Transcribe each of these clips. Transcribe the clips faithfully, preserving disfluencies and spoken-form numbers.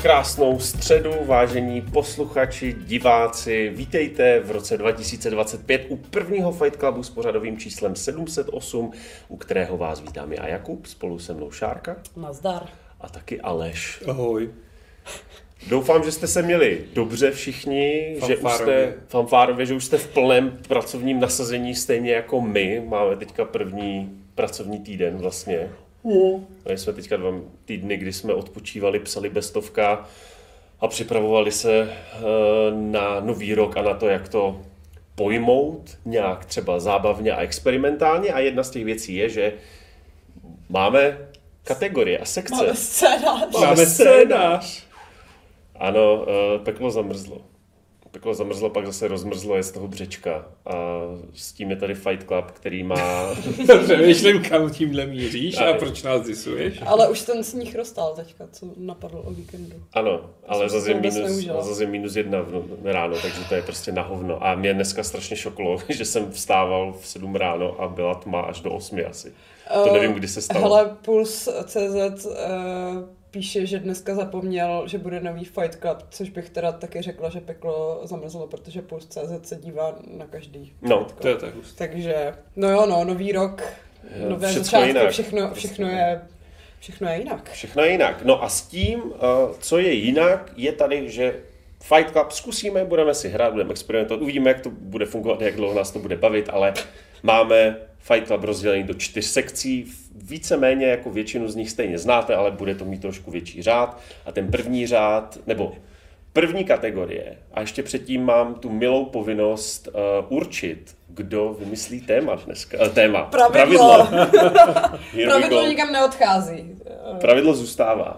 krásnou středu, vážení posluchači, diváci. Vítejte v roce dva tisíce dvacet pět u prvního Fight Clubu s pořadovým číslem sedm set osm, u kterého vás vítám já Jakub, spolu se mnou Šárka. Nazdar. A taky Aleš. Ahoj. Doufám, že jste se měli dobře všichni, že už jste fanfárově, že už jste v plném pracovním nasazení stejně jako my. Máme teďka první pracovní týden vlastně. Mm. My jsme teďka dva týdny, kdy jsme odpočívali, psali bestovka a připravovali se na nový rok a na to, jak to pojmout nějak třeba zábavně a experimentálně. A jedna z těch věcí je, že máme kategorie a sekce. Máme scénář. Máme scénář. Ano, peklo zamrzlo. Peklo zamrzlo, pak zase rozmrzlo, je z toho břečka. A s tím je tady Fight Club, který má... Přemýšlím, kam tímhle míříš a, a proč nás disuješ. Ale už ten sníh roztál teďka, co napadl o víkendu. Ano, ale zase minus, zase minus jedna v ráno, takže to je prostě na hovno. A mě dneska strašně šoklo, že jsem vstával v sedm ráno a byla tma až do osmi asi. To nevím, kdy se stalo. Hele, Puls tečka cé zet uh, píše, že dneska zapomněl, že bude nový Fight Club, což bych teda taky řekla, že peklo zamrzlo, protože Puls tečka cé zet se dívá na každý No, Fight Club. To je tak hustý. Takže, no jo, no, nový rok, jo, nové všechno začátky, jinak. všechno, všechno je... Všechno je jinak. Všechno je jinak. No a s tím, co je jinak, je tady, že Fight Club zkusíme, budeme si hrát, budeme experimentovat, uvidíme, jak to bude fungovat, jak dlouho nás to bude bavit, ale máme Fight Club rozdělený do čtyř sekcí, víceméně jako většinu z nich stejně znáte, ale bude to mít trošku větší řád. A ten první řád, nebo první kategorie, a ještě předtím mám tu milou povinnost uh, určit, kdo vymyslí téma dneska. Uh, téma. Pravidlo. Pravidlo, Pravidlo nikam neodchází. Pravidlo zůstává.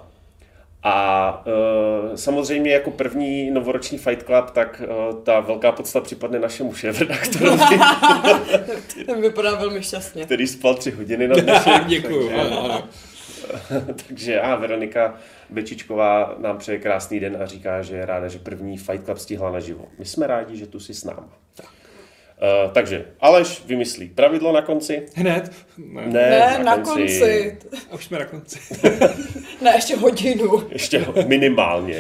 A uh, samozřejmě jako první novoroční Fight Club, tak uh, ta velká podsta připadne našemu šéfredaktorovi. Ten vypadá velmi šťastně. Který spal tři hodiny na dnešek. Děkuju. Takže, Ano, ano. takže a Veronika Bečičková nám přeje krásný den a říká, že je ráda, že první Fight Club stihla naživo. My jsme rádi, že tu jsi s náma. Tak. Uh, takže Aleš vymyslí pravidlo na konci. Hned? Ne, Ne, na, na konci. konci. A už jsme na konci. Ne, ještě hodinu. Ještě minimálně.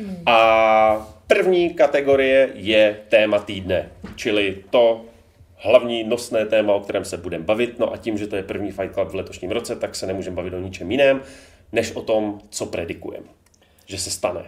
A první kategorie je téma týdne, čili to hlavní nosné téma, o kterém se budeme bavit. No a tím, že to je první Fight Club v letošním roce, tak se nemůžeme bavit o ničem jiném, než o tom, co predikujeme, že se stane.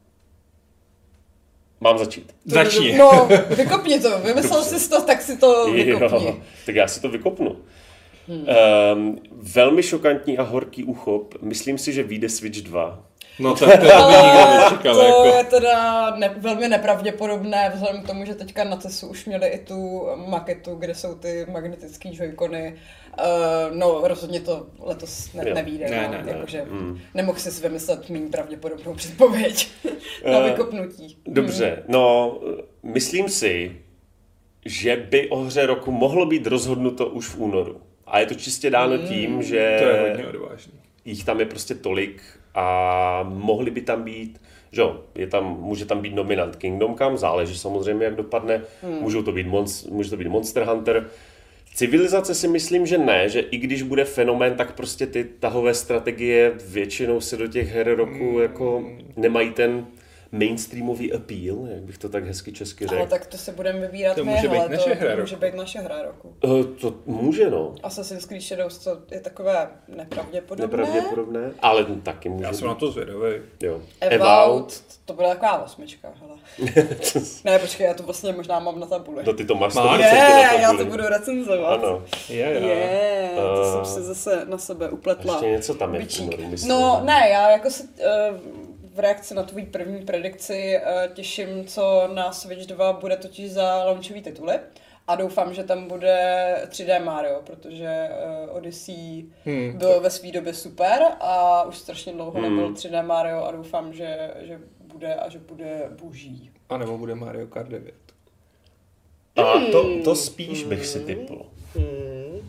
Mám začít. Začni. No, vykopni to. Vymyslel jsi to, tak si to vykopni. Jo, tak já si to vykopnu. Hmm. Um, velmi šokantní a horký úchop. Myslím si, že vyjde Switch dva. No tak to by nikdo nečekal. To jako. je teda ne, velmi nepravděpodobné, vzhledem k tomu, že teďka na cestu už měli i tu maketu, kde jsou ty magnetické joycony. Uh, no, rozhodně to letos ne, nevíde. Ne, no, ne, ne. Jakože mm. nemohl si vymyslet méně pravděpodobnou předpověď na vykopnutí. Dobře, hmm. no myslím si, že by o hře roku mohlo být rozhodnuto už v únoru. A je to čistě dáno Hmm. tím, že To je hodně odvážný. jich tam je prostě tolik a mohli by tam být, že jo, je tam, může tam být nominant Kingdom Come, záleží samozřejmě, jak dopadne, hmm. můžou to být monst, může to být Monster Hunter. Civilizace si myslím, že ne, že i když bude fenomén, tak prostě ty tahové strategie většinou se do těch her roku hmm. jako nemají ten mainstreamový appeal, jak bych to tak hezky česky řekl. Ale tak to se budeme vybírat To my, může být hele, naše to, hra to může roku. být naše hra roku. Uh, to může, no. Assassin's Creed Shadows to je takové nepravděpodobné. Nepravděpodobné, ale taky může Já jsem být. na to zvědavý. Jo. Evout, to byla taková osmička, hele. Ne, počkej, já to vlastně možná mám na tabuli. No ty to máš Máš? sto procent Je, na já tabuli. to budu recenzovat. Ano. Je, je. Je, to Uh, jsem si zase na sebe upletla. Ještě něco tam je v bičík. únoru, myslím. No ne, já jako se uh, v reakci na tvůj první predikci uh, těším, co na Switch dva bude totiž za launchový tituly. A doufám, že tam bude tři dé Mario, protože uh, Odyssey Hmm, bylo to- ve své době super a už strašně dlouho Hmm. nebyl tři dé Mario a doufám, že, že bude a že bude boží. A nebo bude Mario Kart devět. A to, to spíš bych si typl. Hmm.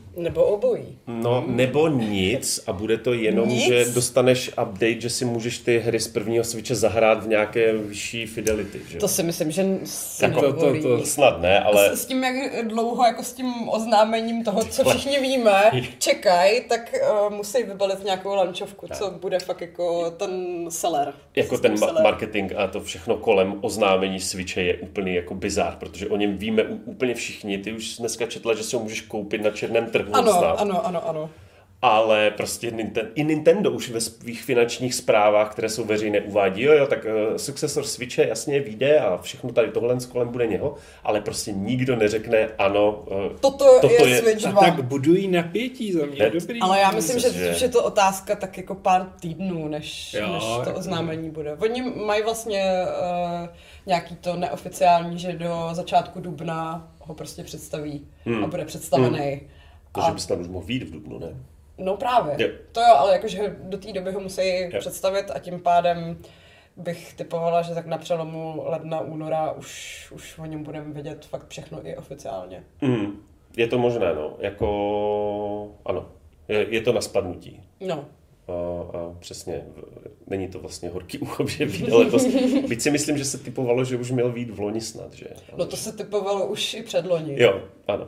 Nebo obojí. No, nebo nic a bude to jenom, Nic? že dostaneš update, že si můžeš ty hry z prvního Switche zahrát v nějaké vyšší fidelity, že? To si myslím, že si Jako to, nedovolí. to, to snad ne, ale... S, s tím, jak dlouho jako s tím oznámením toho, co všichni víme, čekaj, tak uh, musí vybalit nějakou lančovku, co bude fakt jako ten seller. Jako ten ma- marketing a to všechno kolem oznámení Switche je úplný jako bizár, protože o něm víme úplně všichni. Ty už dneska četla, že si ho můžeš koupit na černém trhu. Ano, snad. ano, ano, ano. Ale prostě Ninten- i Nintendo už ve svých finančních zprávách, které jsou veřejné, uvádí, jo, jo, tak uh, successor Switche jasně vyjde a všechno tady tohle s kolem bude něho, ale prostě nikdo neřekne, ano, uh, Toto, toto je, je Switch A dva. tak budují napětí za mě, Ne. dobrý. Ale já myslím, že, Myslím, že- že je to otázka tak jako pár týdnů, než, Jo, než to jako- oznámení bude. Oni mají vlastně uh, nějaký to neoficiální, že do začátku dubna ho prostě představí Hmm. a bude představený. Hmm. to, A- že by snad už mohl vyjít v dubnu, ne? No právě. Jo. To jo, ale jakože do té doby ho musí Jo. představit a tím pádem bych typovala, že tak na přelomu ledna, února už, už o něm budeme vědět fakt všechno i oficiálně. Mm, je to možné, no, jako, ano, je, je to na spadnutí. No. A, a přesně, není to vlastně horký úchop, že vyjde letos. Byť si myslím, že se typovalo, že už měl vyjít v loni snad, že? No to se typovalo už i předloni. Jo, ano.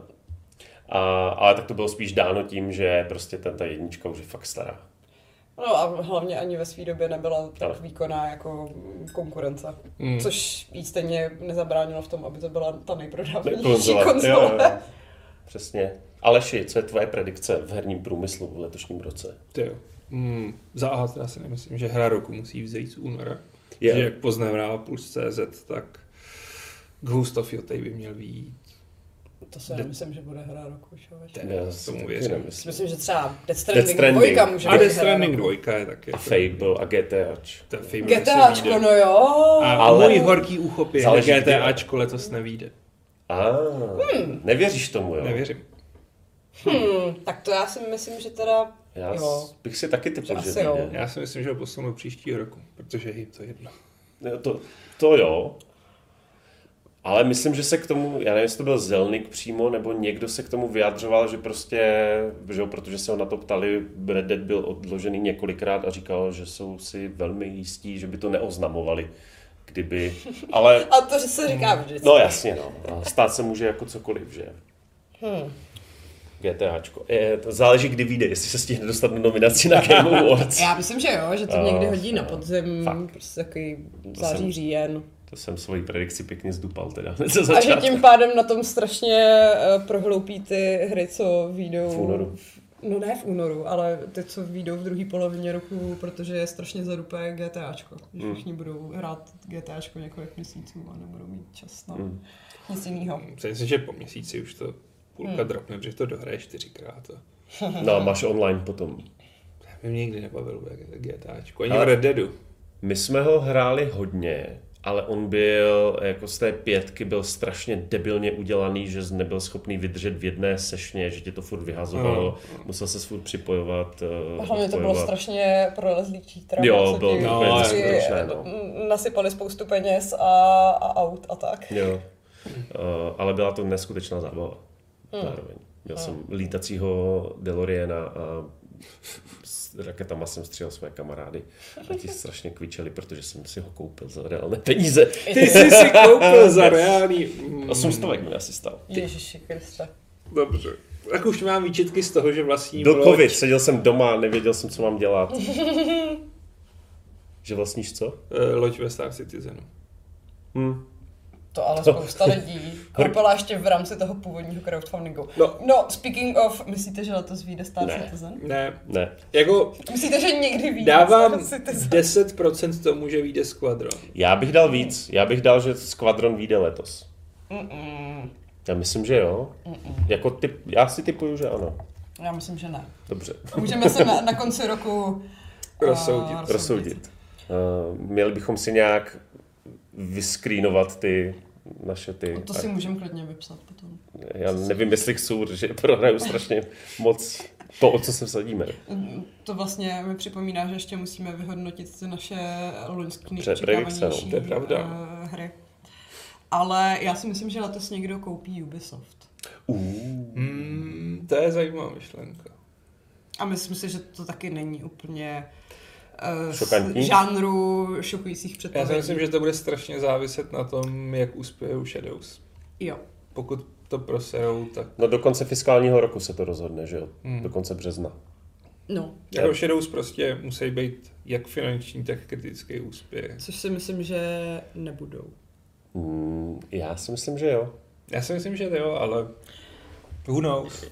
A, ale tak to bylo spíš dáno tím, že prostě ta, ta jednička už je fakt stará. No a hlavně ani ve své době nebyla tak Ano. výkonná jako konkurence. Mm. Což jí stejně nezabránilo v tom, aby to byla ta nejprodávanější Konzole. konzole. Jo, jo. Přesně. Aleši, co je tvoje predikce v herním průmyslu v letošním roce? Ty jo. Hmm, za A teda si nemyslím, že hra roku musí vzejít z února. Je. Že jak poznamená Plus tečka cé zet, tak Ghost of Yotei by měl vyjít. To si nemyslím, že bude hra roku. Člověče. Já tomu taky věřím. nemyslím. Myslím, že třeba Death Stranding, Death Stranding. dvojka může A být Death hra Stranding roku. dva je taky. A Fable a GTAč. Ta Fable GTAčko, vyjde. no jo. A Ale- můj horký úchop je, Záleží, že kdy. GTAčko letos nevyjde. A, hmm. Nevěříš tomu, jo? Nevěřím. Hmm, tak to já si myslím, že teda Já jo. bych si taky typl, Že že asi jo. vyjde. Já si myslím, že ho posunu příštího roku, protože je jim to jedno. Jo, To, to jo. Ale myslím, že se k tomu, já nevím, jestli to byl Zelnik přímo, nebo někdo se k tomu vyjadřoval, že prostě, že jo, protože se ho na to ptali, Red Dead byl odložený několikrát a říkal, že jsou si velmi jistí, že by to neoznamovali, kdyby, ale, A to, že se říká vždycky. no jasně, no, a stát se může jako cokoliv, že? Hmm. GTAčko. Je, to záleží, kdy vyjde, jestli se stihne dostat na nominaci na Game Awards. Já myslím, že jo, že to Jo, někdy hodí na jo. podzim, Fakt. prostě takový jsem- září, říjen. To jsem svoji predikci pěkně zdupal teda. Ze A že začátku. tím pádem na tom strašně uh, prohloupí ty hry, co vyjdou... V únoru. No ne v únoru, ale ty, co vyjdou v druhé polovině roku, protože je strašně zadupé GTAčko. Že Hmm. všichni budou hrát GTAčko několik měsíců a nebudou mít čas na Hmm. nic jiného. Myslím, že po měsíci už to půlka Hmm. dropne, protože to dohraje čtyřikrát. A No a máš online potom. mě nikdy nebavil GTAčko, ani Ale- v Red Deadu. My jsme ho hráli hodně, ale on byl, jako z té pětky, byl strašně debilně udělaný, že jsi nebyl schopný vydržet v jedné sešně, že tě to furt vyhazovalo, musel se furt připojovat. A hlavně to bylo odpojovat. strašně prolezlý cheater. Jo, co bylo ti to úplně vždycky neskutečné, no. nasypali spoustu peněz a, a aut a tak. Jo, uh, ale byla to neskutečná zábava. Hmm. Zároveň. Měl jsem lítacího DeLoreana a s raketama jsem střílel své kamarády a ti strašně kvičeli, protože jsem si ho koupil za reálné peníze. Ty jsi si koupil za reálný... Mm, osm stovek mi asi stal. Ježiši Kriste. Dobře. Tak už mám výčitky z toho, že vlastní Byl loď. covid, seděl jsem doma, nevěděl jsem, co mám dělat. Že vlastníš co? Eh, Loď ve Star Citizenu. Hm. To ale To- spousta lidí koupila ještě v rámci toho původního crowdfundingu. No. No, speaking of, myslíte, že letos vyjde Star Ne. Citizen? Ne, Ne. jako Myslíte, že někdy vyjde dávám Star Citizen? deset procent tomu, že vyjde Squadron. Já bych dal víc. Já bych dal, že Squadron vyjde letos. Mm-mm. Já myslím, že jo. Jako typ, já si typuju, že ano. Já myslím, že ne. Dobře. Můžeme se na, na konci roku Rozsoudit. uh, Rozsoudit. Uh, měli bychom si nějak vyskrínovat ty naše ty... To si můžeme klidně vypsat potom. Já nevím, jestli chci, že prohraju strašně moc to, o co se vsadíme. To vlastně mi připomíná, že ještě musíme vyhodnotit ty naše loňské Předpredikce, nejočekávanější no, to je pravda. uh, hry. Ale já si myslím, že letos někdo koupí Ubisoft. Uh, Hmm, To je zajímavá myšlenka. A myslím si, že to taky není úplně uh, Šokantní? z žánru šokujících Já předpovědí. si myslím, že to bude strašně záviset na tom, jak uspějou Shadows. Jo. Pokud to proserou, tak... No do konce fiskálního roku se to rozhodne, že jo? Hmm. Do konce března. No, Jako Shadows prostě musí být jak finanční, tak kritický úspěch. což si myslím, že nebudou. Hmm, já si myslím, že jo. Já si myslím, že jo, ale who knows?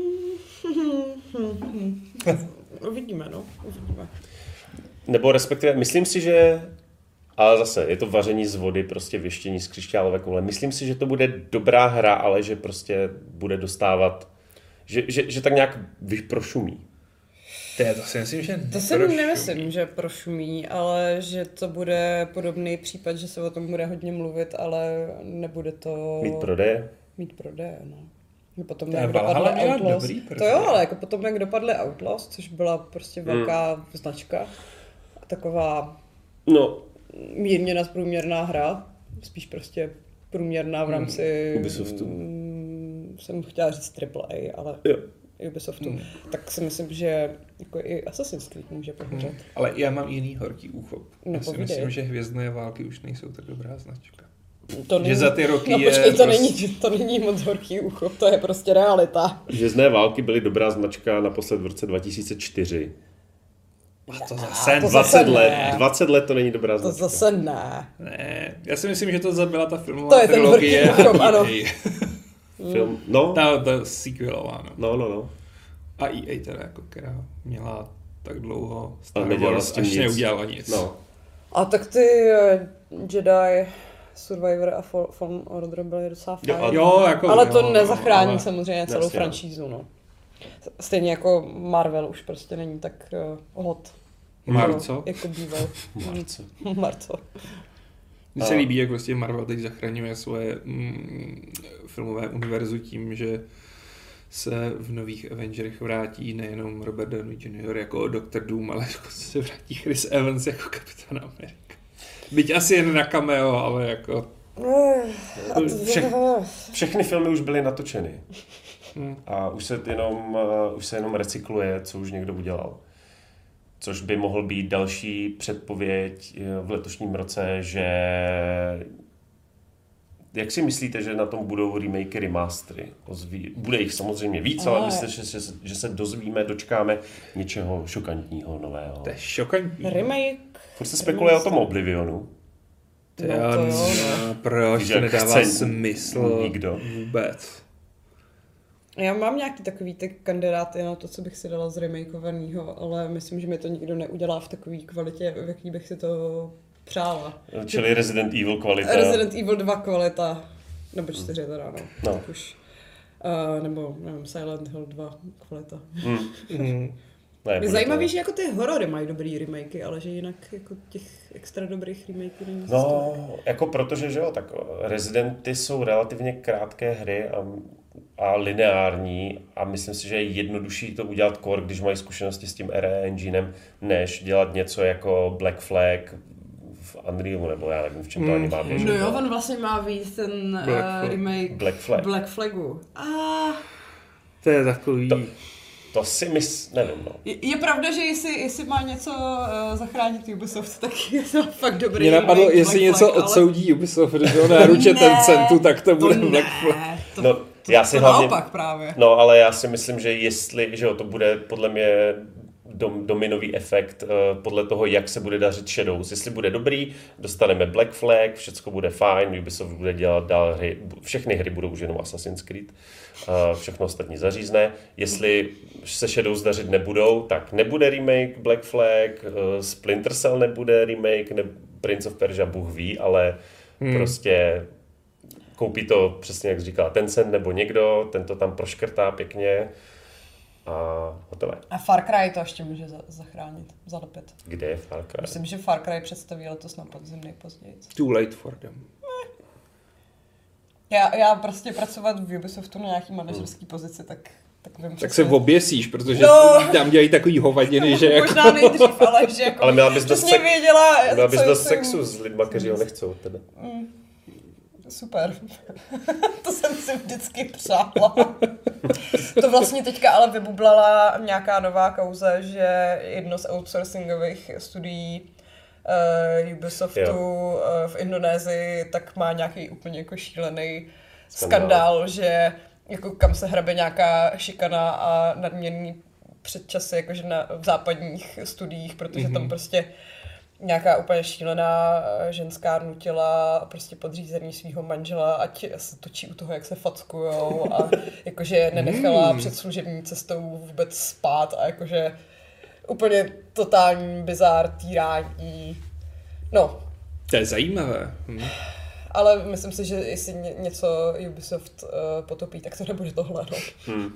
Uvidíme, no. Uvidíme. Nebo respektive, myslím si, že, ale zase, je to vaření z vody, prostě věštění z křišťálové koule. Myslím si, že to bude dobrá hra, ale že prostě bude dostávat, že, že, že tak nějak vyprošumí. To, je, to si myslím, že To si nemyslím, že prošumí, ale že to bude podobný případ, že se o tom bude hodně mluvit, ale nebude to Mít prodeje. mít prodeje, no. Potom, Ta jak Valhalla dopadly měla Outlaws. dobrý To prodeje. jo, ale jako potom, jak dopadly Outlaws, což byla prostě velká hmm. značka, taková No, mírně nadprůměrná hra, spíš prostě průměrná v rámci... Hmm. Ubisoftu. mm, jsem chtěla říct triple A, ale jo. Ubisoftu. Hmm. Tak si myslím, že jako i Assassin's Creed může pohořet. Hmm. Ale já mám jiný horký úchop. No, Já si povídej. myslím, že Hvězdné války už nejsou tak dobrá značka. To Že za ty roky no, je počkej, to, prostě- není, to není moc horký úchop, to je prostě realita. Železné války byly dobrá značka naposled v roce dva tisíce čtyři. A to zase- to dvacet zase let, ne. dvacet let to není dobrá To značka. zase ne. Ne, já si myslím, že to zabila ta filmová To je ten trilogie. horký úchop, ano. E A. Film, no, Ta, ta sequelová, no. no, no, no. A E A teda, jako, která měla tak dlouho Star Ale nedělala Wars, s tím až nic. neudělala nic. No. A tak ty eh, Jedi, Survivor a Fall- Fallen Order byly docela Jo, fajn. a- Jo, jako, Ale jo, to no, nezachrání ale- samozřejmě celou Jasně, no. franšízu, no. Stejně jako Marvel už prostě není tak uh, hot. Marco? Jako, jako býval. Marco. Marco. Mně se A- líbí, jak prostě Marvel teď zachraňuje svoje mm, filmové univerzu tím, že se v nových Avengerech vrátí nejenom Robert Downey junior jako doktor Doom, ale dokonce se vrátí Chris Evans jako Kapitán Amerika. Byť asi jen na cameo, ale jako... Vše, všechny filmy už byly natočeny. Hm. A už se jenom, uh, už se jenom recykluje, co už někdo udělal. Což by mohl být další předpověď uh, v letošním roce, že... Jak si myslíte, že na tom budou remakey, remastery? Ozví... Bude jich samozřejmě víc, ale, ale myslím, že se, že se dozvíme, dočkáme něčeho šokantního, nového. To je šokantní. Remake. Furt se spekuluje o tom Oblivionu. To No, jo, to jo, no, proč Že to nedává chce smysl nikdo. vůbec. Já mám nějaký takový ty kandidáty na to, co bych si dala z remakeovanýho, ale myslím, že mi to nikdo neudělá v takové kvalitě, v jaký bych si to přála. Čili Resident Evil kvalita. Resident Evil dva kvalita, nebo čtyři teda, no. No. Tak už. Uh, nebo, nevím, Silent Hill dva kvalita. Hmm. Mm. Ne, Je bude zajímavý, to- že jako ty horory mají dobrý remakey, ale že jinak jako těch extra dobrých remakeů není. No, jako protože, že jo, tak Residenty jsou relativně krátké hry a, a lineární a myslím si, že je jednodušší to udělat core, když mají zkušenosti s tím R E enginem, než dělat něco jako Black Flag v Unrealu, nebo já nevím, v čem to Mm. ani má běžet. No jo, on vlastně má víc ten Black uh, Flag. remake Black Flag. Black Flagu. A To je takový... To- To si mys... nevím, no. je, je pravda, že jestli, jestli má něco uh, zachránit Ubisoft, tak je to fakt dobrý Mě napadlo, remake jestli Black něco Flag, ale- odsoudí Ubisoft, když ho náruče Ne, ten centu, tak to bude to Black ne, Flag. To, No, to, já si to hlavně- naopak právě. No, ale já si myslím, že jestli, že jo, to bude podle mě dom, dominový efekt uh, podle toho, jak se bude dařit Shadows. Jestli bude dobrý, dostaneme Black Flag, všecko bude fajn, Ubisoft bude dělat dál hry, všechny hry budou už jenom Assassin's Creed, uh, všechno ostatní zařízne. Jestli se Shadows dařit nebudou, tak nebude remake Black Flag, uh, Splinter Cell nebude remake, ne, Prince of Persia Bůh ví, ale hmm. prostě koupí to přesně, jak říkala Tencent nebo někdo, ten to tam proškrtá pěkně a hotové. A Far Cry to ještě může za, zachránit, zalepit. Kde je Far Cry? Myslím, že Far Cry představí letos na podzim nejpozději. Too late for them. Já, já prostě pracovat v Ubisoftu na nějaký manažerský pozici, tak, tak vím Tak se přesně- oběsíš, protože No. tam dělají takový hovadiny, že jako... Možná nejdřív, ale že jako Ale měla bys dost přesně sek- věděla, Měla bys co dost jsem- sexu s lidma, kteří ho nechcou od tebe. Mm. Super. To jsem si vždycky přála. To vlastně teďka ale vybublala nějaká nová kauza, že jedno z outsourcingových studií uh, Ubisoftu uh, v Indonésii tak má nějaký úplně jako šílený skandál, skandál že jako kam se hrabe nějaká šikana a nadměrný předčasy jakože na, v západních studiích, protože mm-hmm. tam prostě nějaká úplně šílená ženská nutila prostě podřízení svého manžela, ať se točí u toho, jak se fackujou a jakože nenechala mm. před služební cestou vůbec spát a jakože úplně totální bizár, týrání. No. To je zajímavé. Hm. Ale myslím si, že jestli něco Ubisoft uh, potopí, tak to nebude tohle. No. Hmm.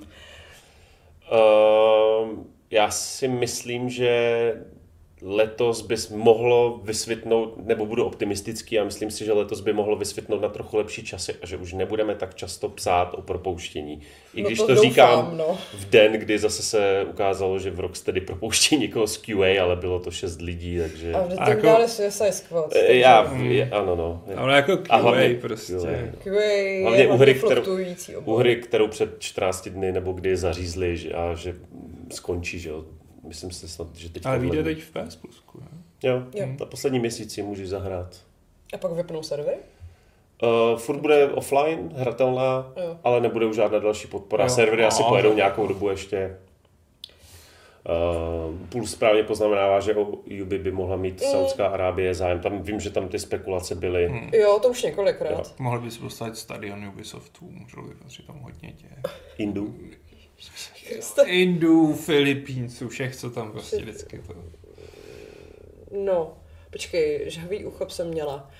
Uh, já si myslím, že letos bys mohlo vysvětnout, nebo budu optimistický a myslím si, že letos by mohlo vysvětnout na trochu lepší časy a že už nebudeme tak často psát o propouštění. I když no to, to doufám, říkám no. v den, kdy zase se ukázalo, že v Rocksteady propouští někoho z Q A, ale bylo to šest lidí, takže... A vždyť jako... dali Suicide Squad. Já, hmm. ano no. Ale jako Q A hlavně, prostě. Q A hlavně u hry, kterou, u hry, kterou před čtrnácti dny nebo kdy zařízli a že skončí, že jo. Myslím si snad, že teď... Ale vyjde teď v P S Plus, ne? Jo, jo. Na poslední měsíci můžeš zahrát. A pak vypnou servery? Uh, furt bude offline, hratelná, jo. ale nebude už žádná další podpora. Jo. Servery asi no, pojedou nějakou dobu ještě. Uh, Puls správně poznamenává, že o Ubi by mohla mít mm. Saudská Arábie zájem. Tam vím, že tam ty spekulace byly. Hmm. Jo, to už několikrát. Jo. Mohli by se postavit stadion Ubisoftu, můžou by vlastně tam hodně děje. Indů? Indů, Filipínců, všech, co tam prostě vždycky to... No, počkej, žhavý uchop jsem měla.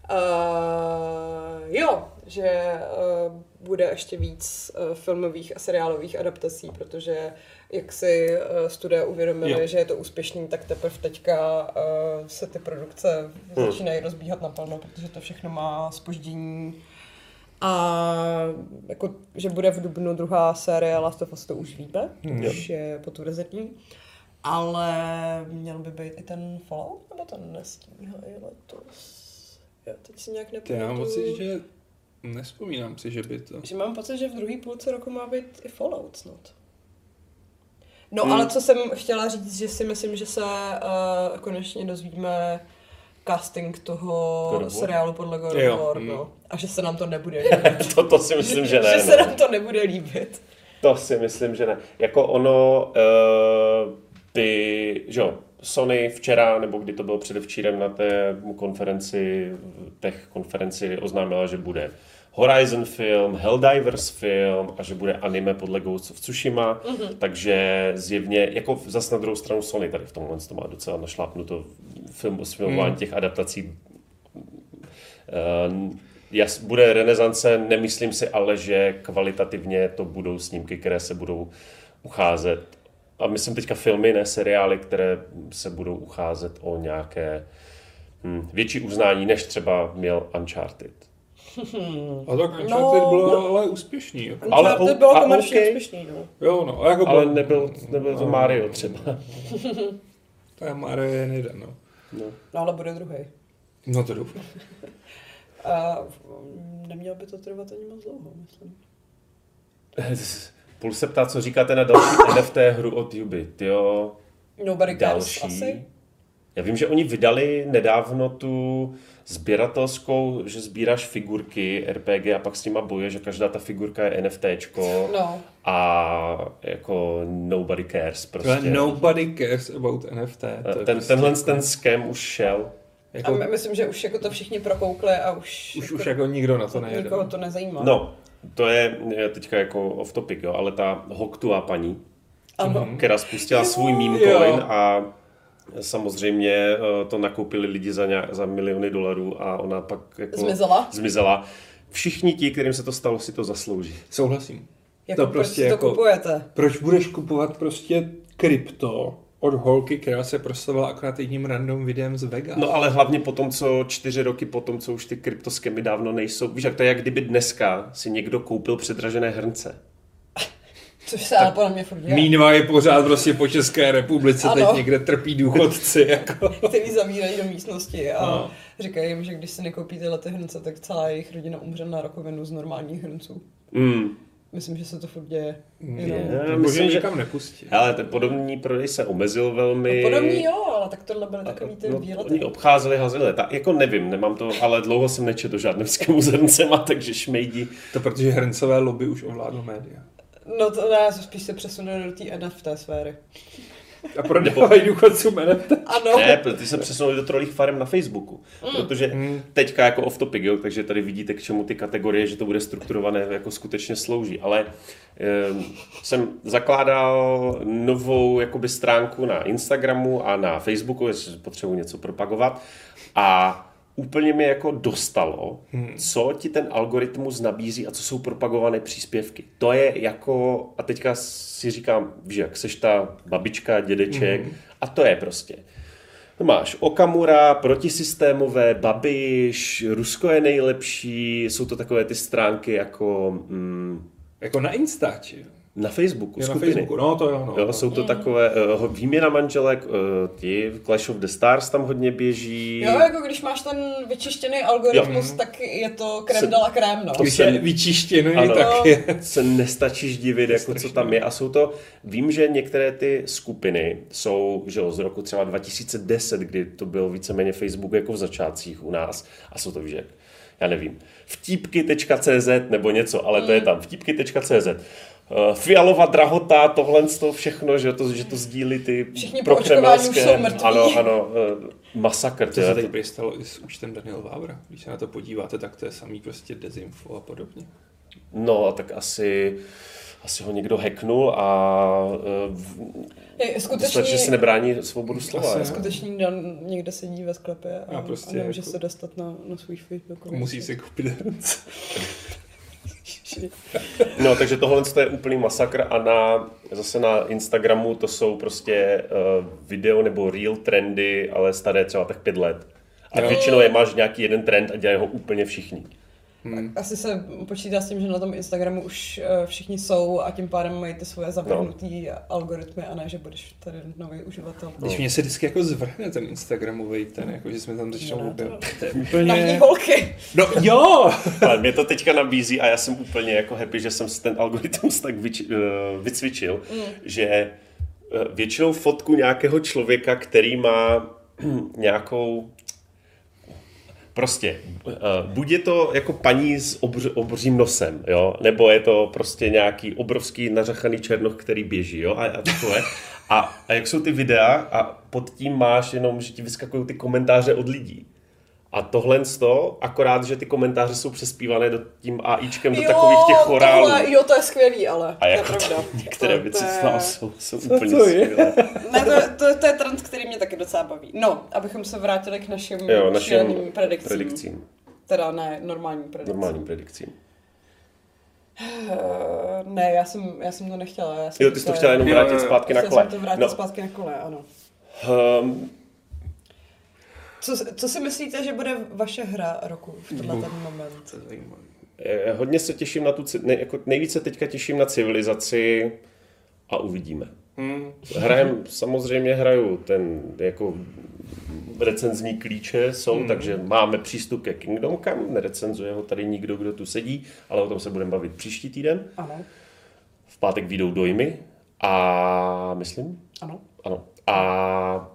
Uh, jo, že uh, bude ještě víc uh, filmových a seriálových adaptací, protože jak si uh, studia uvědomili, jo. že je to úspěšný, tak teprve teďka uh, se ty produkce hmm. začínají rozbíhat naplno, protože to všechno má zpoždění. A jako, že bude v dubnu druhá série Last of Us, to už víme, mm. už je potvrzený. Ale měl by být i ten Fallout, nebo ten nestíhají letos? Já teď si nějak nepamatuju. Já mám pocit, že nespomínám si, že by to... Že mám pocit, že v druhý půlce roku má být i Fallout snad. No hmm. ale co jsem chtěla říct, že si myslím, že se uh, konečně dozvíme casting toho seriálu podle God of War, no. A že se nám to nebude líbit. to, to si myslím, že ne. Že se nám to nebude líbit. To si myslím, že ne. Jako ono uh, by, že jo, Sony včera, nebo kdy to bylo předevčírem na té konferenci, tech konferenci oznámila, že bude Horizon film, Helldivers film a že bude anime podle Ghost of Tsushima, mm-hmm. takže zjevně, jako zase na druhou stranu Sony tady v tomhle to má docela našlápnuto film, filmování mm. těch adaptací. Uh, jas, bude renesance, nemyslím si ale, že kvalitativně to budou snímky, které se budou ucházet. A myslím teďka filmy, ne seriály, které se budou ucházet o nějaké hm, větší uznání, než třeba měl Uncharted. Hmm. A tak Uncharted no, bylo no. ale úspěšný. Jako. Uncharted ale, bylo komerčně okay. úspěšný, no. Jo, no. A jako ale bylo, nebyl, nebyl to Mario třeba. To je Mario je jeden, no. no. No ale bude druhý. No to doufám. A nemělo by to trvat ani moc dlouho, myslím. Půl se ptá, co říkáte na další N F T hru od Ubi. Tyjo, Nobody Cares asi? Já vím, že oni vydali nedávno tu sběratelskou, že sbíráš figurky R P G a pak s nima bojuješ, že každá ta figurka je NFTčko no. a jako nobody cares prostě. Nobody cares about N F T. To ten, prostě tenhle jako... ten scam už šel. Jako... A myslím, že už jako to všichni prokoukli a už... Už, jako... už jako nikdo na to nejede. Nikoho to nezajímá. No, to je, je teďka jako off topic, jo, ale ta Hoktua paní, ano. která spustila svůj meme coin a samozřejmě to nakoupili lidi za, nějak, za miliony dolarů a ona pak jako zmizela. zmizela. Všichni ti, kterým se to stalo, si to zaslouží. Souhlasím. Jako to prostě proč jako, to kupujete? Proč budeš kupovat prostě krypto od holky, která se proslavila akorát jedním random videem z Vegas? No ale hlavně po tom, co čtyři roky po tom, co už ty kryptoskemy dávno nejsou. Víš, jak to je, jak kdyby dneska si někdo koupil předražené hrnce. Což se ale podle mě furt dělá. Mínva je pořád prostě po České republice, Ano. teď někde trpí důchodci. Jako. Který zavírají do místnosti a No. říkají jim, že když si nekoupí tyhle ty hrnce, tak celá jejich rodina umře na rakovinu z normálních hrnců. Mm. Myslím, že se to furt děje. Je, Jenom... Já Bože, myslím, že- nikam nepustí. Ale ten podobný prodej se omezil velmi. No, podobný jo, ale tak tohle byly takový ty No, výlety. oni obcházeli, hazili. Tak jako nevím, nemám to, ale dlouho jsem nečetl žádným zrncema, takže šmejdí. To protože hrncové lobby už ovládlo média. No to ne, spíš se přesunuli do té N F T sféry. A prodávají důchodcům N F T. Ano. Ne, ty se přesunuli do trolích farem na Facebooku. Mm. Protože Mm. teďka jako off topic, jo, takže tady vidíte, k čemu ty kategorie, že to bude strukturované, jako skutečně slouží. Ale eh, jsem zakládal novou jakoby stránku na Instagramu a na Facebooku, jestli potřebuji něco propagovat. A úplně mi jako dostalo, hmm. co ti ten algoritmus nabízí a co jsou propagované příspěvky. To je jako, a teďka si říkám, že jak seš ta babička, dědeček, hmm. a to je prostě. No máš Okamura, protisystémové, Babiš, Rusko je nejlepší, jsou to takové ty stránky jako mm, Jako na Instači. na Facebooku, Jo, na skupiny. Facebooku, no to jo. No, Jo, no. jsou to takové uh, výměna manželek, uh, ti Clash of the Stars tam hodně běží. Jo, jako když máš ten vyčištěný algoritmus, Jo. tak je to krém Se- dala krém, no. to Když se- je vyčištěný, Ano. tak je. Se nestačíš divit, jako co strašné. tam je. A jsou to, vím, že některé ty skupiny jsou, že jo, z roku třeba dva tisíce deset, kdy to byl víceméně Facebook jako v začátcích u nás. A jsou to, víš, jak, já nevím, vtípky tečka cé zet nebo něco, ale to je tam, vtípky tečka cé zet. Uh, Fialová drahota, tohle to všechno, že to, že to sdílí ty Všichni po očkování už jsou mrtví. Ano, ano, uh, masakr. To tyhle, se to- teď prý stalo i s účtem Daniel Vávra. Když se na to podíváte, tak to je samý prostě dezinfo a podobně. No, tak asi, asi ho někdo hacknul a uh, Je skutečný, že si nebrání svobodu slova. Asi jo. ne. skutečný Dan někde sedí ve sklepě a, A prostě a nemůže jako- se dostat na, na svůj Facebook. Musí si koupit hrnce. No, takže tohle to je úplný masakr a na, zase na Instagramu to jsou prostě uh, video nebo real trendy, ale staré třeba tak pět let. A Jo. většinou je máš nějaký jeden trend a dělají ho úplně všichni. Hmm. Asi se počítá s tím, že na tom Instagramu už uh, všichni jsou a tím pádem mají ty svoje zavrhnutý no. algoritmy a ne, že budeš tady nový uživatel. Když mě se vždycky jako zvrhne ten Instagramový ten, jako že jsme tam začali No, objevit. to- To je Navní úplně... holky. No jo! Ale mě to teďka nabízí a já jsem úplně jako happy, že jsem si ten algoritmus tak vyč, uh, vycvičil, mm. že uh, většinou fotku nějakého člověka, který má nějakou prostě, uh, buď je to jako paní s obř, obřím nosem, jo, nebo je to prostě nějaký obrovský nařachaný černoch, který běží, jo, a, a takové. A, a jak jsou ty videa a pod tím máš jenom, že ti vyskakují ty komentáře od lidí. A tohle z toho, akorát, že ty komentáře jsou přespívané do tím AIčkem do Jo, takových těch chorálů. tohle, jo, to je skvělý, ale A jako to je to, pravda. některé To- věci, to je- co tam jsou, jsou Co úplně to je? skvělé. Ne, to, to, to je trend, který mě taky docela baví. No, abychom se vrátili k našim Jo, našim šíleným predikcím. predikcím. Teda ne, normálním predikcím. Normálním predikcím. Uh, ne, já jsem, já jsem to nechtěla. Já jsem Jo, ty jsi to chtěla jenom Jo, vrátit jo, jo. zpátky na Chtěla kole. jsem to vrátit No, zpátky na kole, ano. um, Co, co si myslíte, že bude vaše hra roku v tenhle ten moment? To je zajímavé. eh, hodně se těším na tu, ci- ne, jako nejvíce teďka těším na civilizaci a uvidíme. Hmm. Hrajem, samozřejmě hraju ten jako recenzní klíče jsou, hmm. takže máme přístup ke Kingdom Come, nerecenzuje ho tady nikdo, kdo tu sedí, ale o tom se budeme bavit příští týden. Ano, V pátek vyjdou dojmy a myslím, ano. ano. A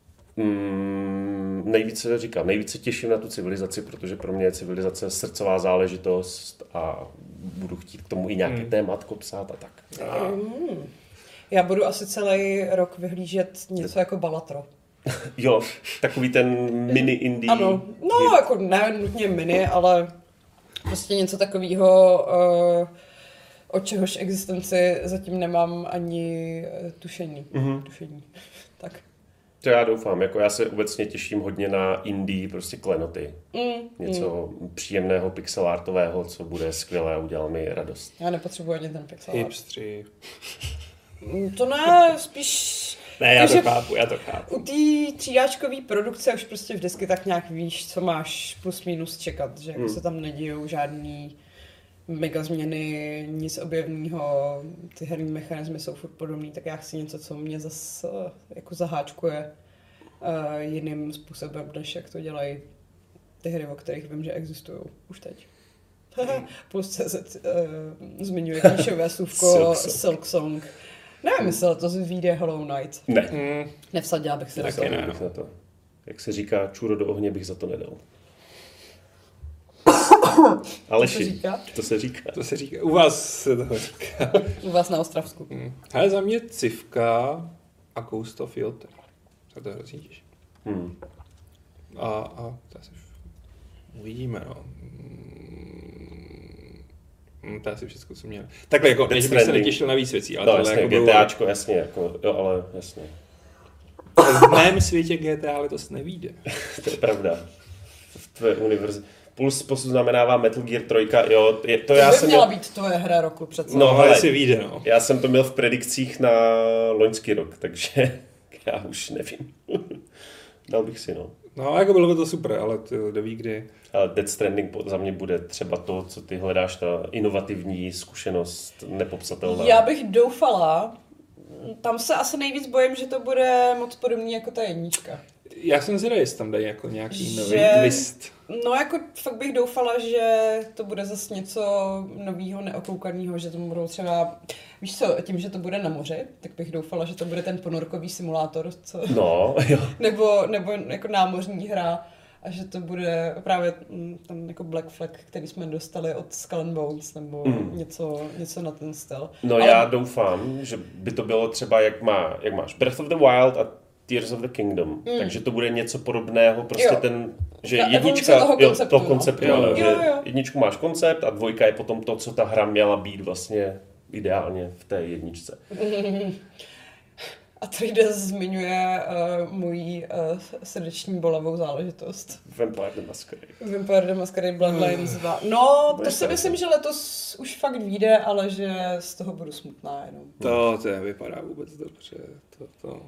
mm, nejvíce říkám, nejvíce těším na tu civilizaci, protože pro mě je civilizace srdcová záležitost a budu chtít k tomu i nějaký Hmm. tématko psát a tak. A Mm. Já budu asi celý rok vyhlížet něco jako Balatro. jo, takový ten mini indie. Ano, no jako ne nutně mini, ale prostě něco takového, uh, od čehož existenci zatím nemám ani eh, tušení. Mhm. tušení. Tak. To já doufám, jako já se obecně těším hodně na indie, prostě klenoty. Mm, Něco mm. příjemného pixelartového, co bude skvělé a udělá mi radost. Já nepotřebuji ani ten pixel art. Hipstři. Mm, To ne, spíš Ne, já to Takže- chápu, já to chápu. u té tříáčkové produkce už prostě vždycky tak nějak víš, co máš plus minus čekat, že jako Hmm. se tam nedějou žádný mega změny, nic objevného, ty herní mechanismy jsou furt podobný, tak já chci něco, co mě zase jako zaháčkuje uh, jiným způsobem, než jak to dělají ty hry, o kterých vím, že existují už teď. Plus C Z uh, zmiňuje klíčové slůvko Silk Song. Nevím, jestli to vyjde Hollow Knight. Ne. Mm. Nevsadila bych se Taky ne, bych na to. Jak se říká, čůro do ohně bych za to nedal. Aleši, to se říká? To se říká. To se říká. U vás se toho říká. U vás na Ostravsku. Hmm. Ale za mě Civka a Ghost of Filter. Se to hrozně těší. Hmm. A, a to asi uvidíme, no. Hmm, to asi všechno, co měl. Takhle, jako, než bych se netěšil na víc věcí, ale no, tohle jasně, jako GTAčko, bylo... jasně, jako, jo, ale jasně. V mém světě G T A letos nevíde. To je pravda. V tvé univerzi. Plus poznamenává Metal Gear tři, jo, je, to já by jsem měla měl... být tvoje hra roku přece. No, ale si vyjde, no. Já jsem to měl v predikcích na loňský rok, takže já už nevím. Dal bych si, no. No, jako bylo by to super, ale to neví kdy. Ale Death Stranding za mě bude třeba to, co ty hledáš, ta inovativní zkušenost, nepopsatelná. Já bych doufala, tam se asi nejvíc bojím, že to bude moc podobný jako ta jednička. Já jsem zvědavý, jestli tam dají jako nějaký nový Že- twist. No jako fakt bych doufala, že to bude zase něco novýho, neokoukaného, že to budou třeba, víš co, tím, že to bude na moři, tak bych doufala, že to bude ten ponorkový simulátor, co, No, jo. nebo, nebo jako námořní hra a že to bude právě mm, ten jako Black Flag, který jsme dostali od Skull and Bones, nebo Mm. něco, něco na ten styl. No Ale- já doufám, že by to bylo třeba, jak, má, jak máš Breath of the Wild a Tears of the Kingdom, mm. takže to bude něco podobného, prostě Jo. ten, že Ta evoluce jednička, toho jo, konceptu, toho no. konceptu, Jo, ano, jo, že jo. jedničku máš koncept a dvojka je potom to, co ta hra měla být vlastně ideálně v té jedničce. A tři D zmiňuje uh, moji uh, srdeční bolavou záležitost. Vampire the Masquerade. Vampire the Masquerade Bloodlines dva. No, Bude to si krásný. myslím, že letos už fakt vyjde, ale že z toho budu smutná jenom. To, to vypadá vůbec dobře. To, to,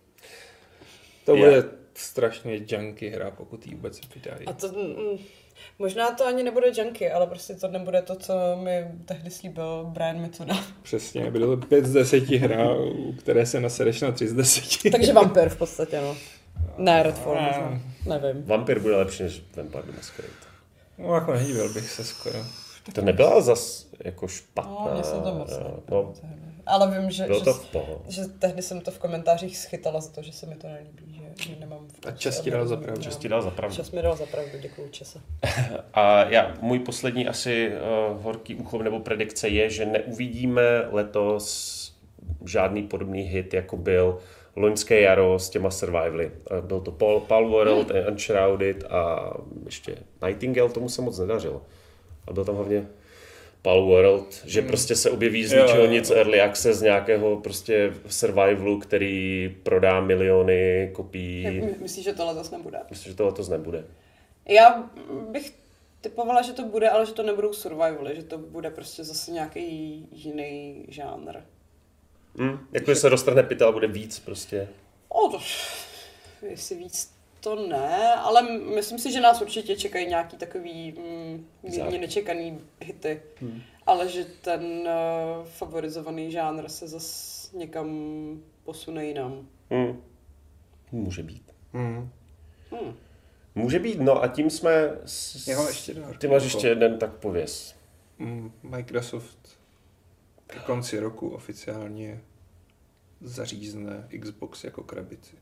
to Já- bude strašně junky hra, pokud jí vůbec vydají. A to, mm, možná to ani nebude junky, ale prostě to nebude to, co mi tehdy slíbil Brian Mitsuda. Přesně, bylo to pět z deseti hra, u které se nasedeš na tři z deseti. Takže vampir v podstatě, no. Ne, Redfall Ne. možná. Nevím. Vampir bude lepší než Vampire the Masquerade. No, jako nedivil bych se skoro. To nebyla zas jako špatná. No, mně se to moc no, Ale vím, že, bylo že, to v pohodě. že tehdy jsem to v komentářích schytala za to, že se mi to nelíbí, že, že nemám... v A tom čas ti se dal za odhodnout. pravdu. Čas ti dal za pravdu. Čas mi dal za pravdu, děkuju Čese. A já, můj poslední asi uh, horký úchov nebo predikce je, že neuvidíme letos žádný podobný hit, jako byl loňské jaro s těma survivaly. Uh, byl to Pal, Pal World, hmm. Unshrouded a ještě Nightingale, tomu se moc nedařilo. A byl tam hlavně Pal World, že hmm. prostě se objeví z Jo, ničeho jo, nic jo. early access nějakého prostě survivalu, který prodá miliony kopií. My, myslíš, že to letos nebude? Myslím, že to letos nebude. Já bych typovala, že to bude, ale že to nebudou survivaly, že to bude prostě zase nějaký jiný žánr. Hmm. Jako, že se roztrhne pytel a bude víc prostě. O, to, jestli víc to ne, ale myslím si, že nás určitě čekají nějaký takový mm, mírně nečekaný hity. Hmm. Ale že ten uh, favorizovaný žánr se zase někam posune jinam. Hmm. Může být. Hmm. Hmm. Může být, no a tím jsme... S... Já mám ještě jeden. Ty máš ještě jeden, tak pověz. Mm, Microsoft ke konci roku oficiálně zařízne Xbox jako krabici.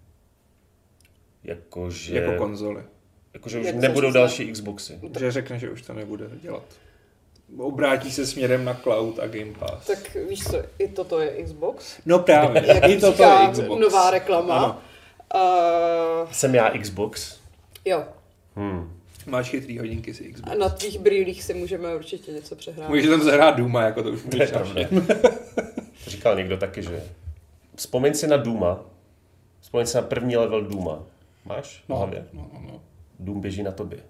Jakože... Jako konzoli. Jakože už Jak nebudou zařízne? další Xboxy. Že řekne, že už to nebude dělat. Obrátí se směrem na cloud a Game Pass. Tak víš co, i toto je Xbox. No právě, Jak i toto říká je Xbox. nová reklama. Ano. Uh, Jsem já Xbox. jo, Hmm. Máš chytrý hodinky si a Xbox. na tvých brýlích si můžeme určitě něco přehrát. Můžeš tam zahrát Duma, jako to už To je můžeš pravda. naštět. To říkal někdo taky, že... Vzpomeň si na Duma. Vzpomeň si na první level Duma. Máš v No, hlavě? no, no, no. Dům běží na tobě.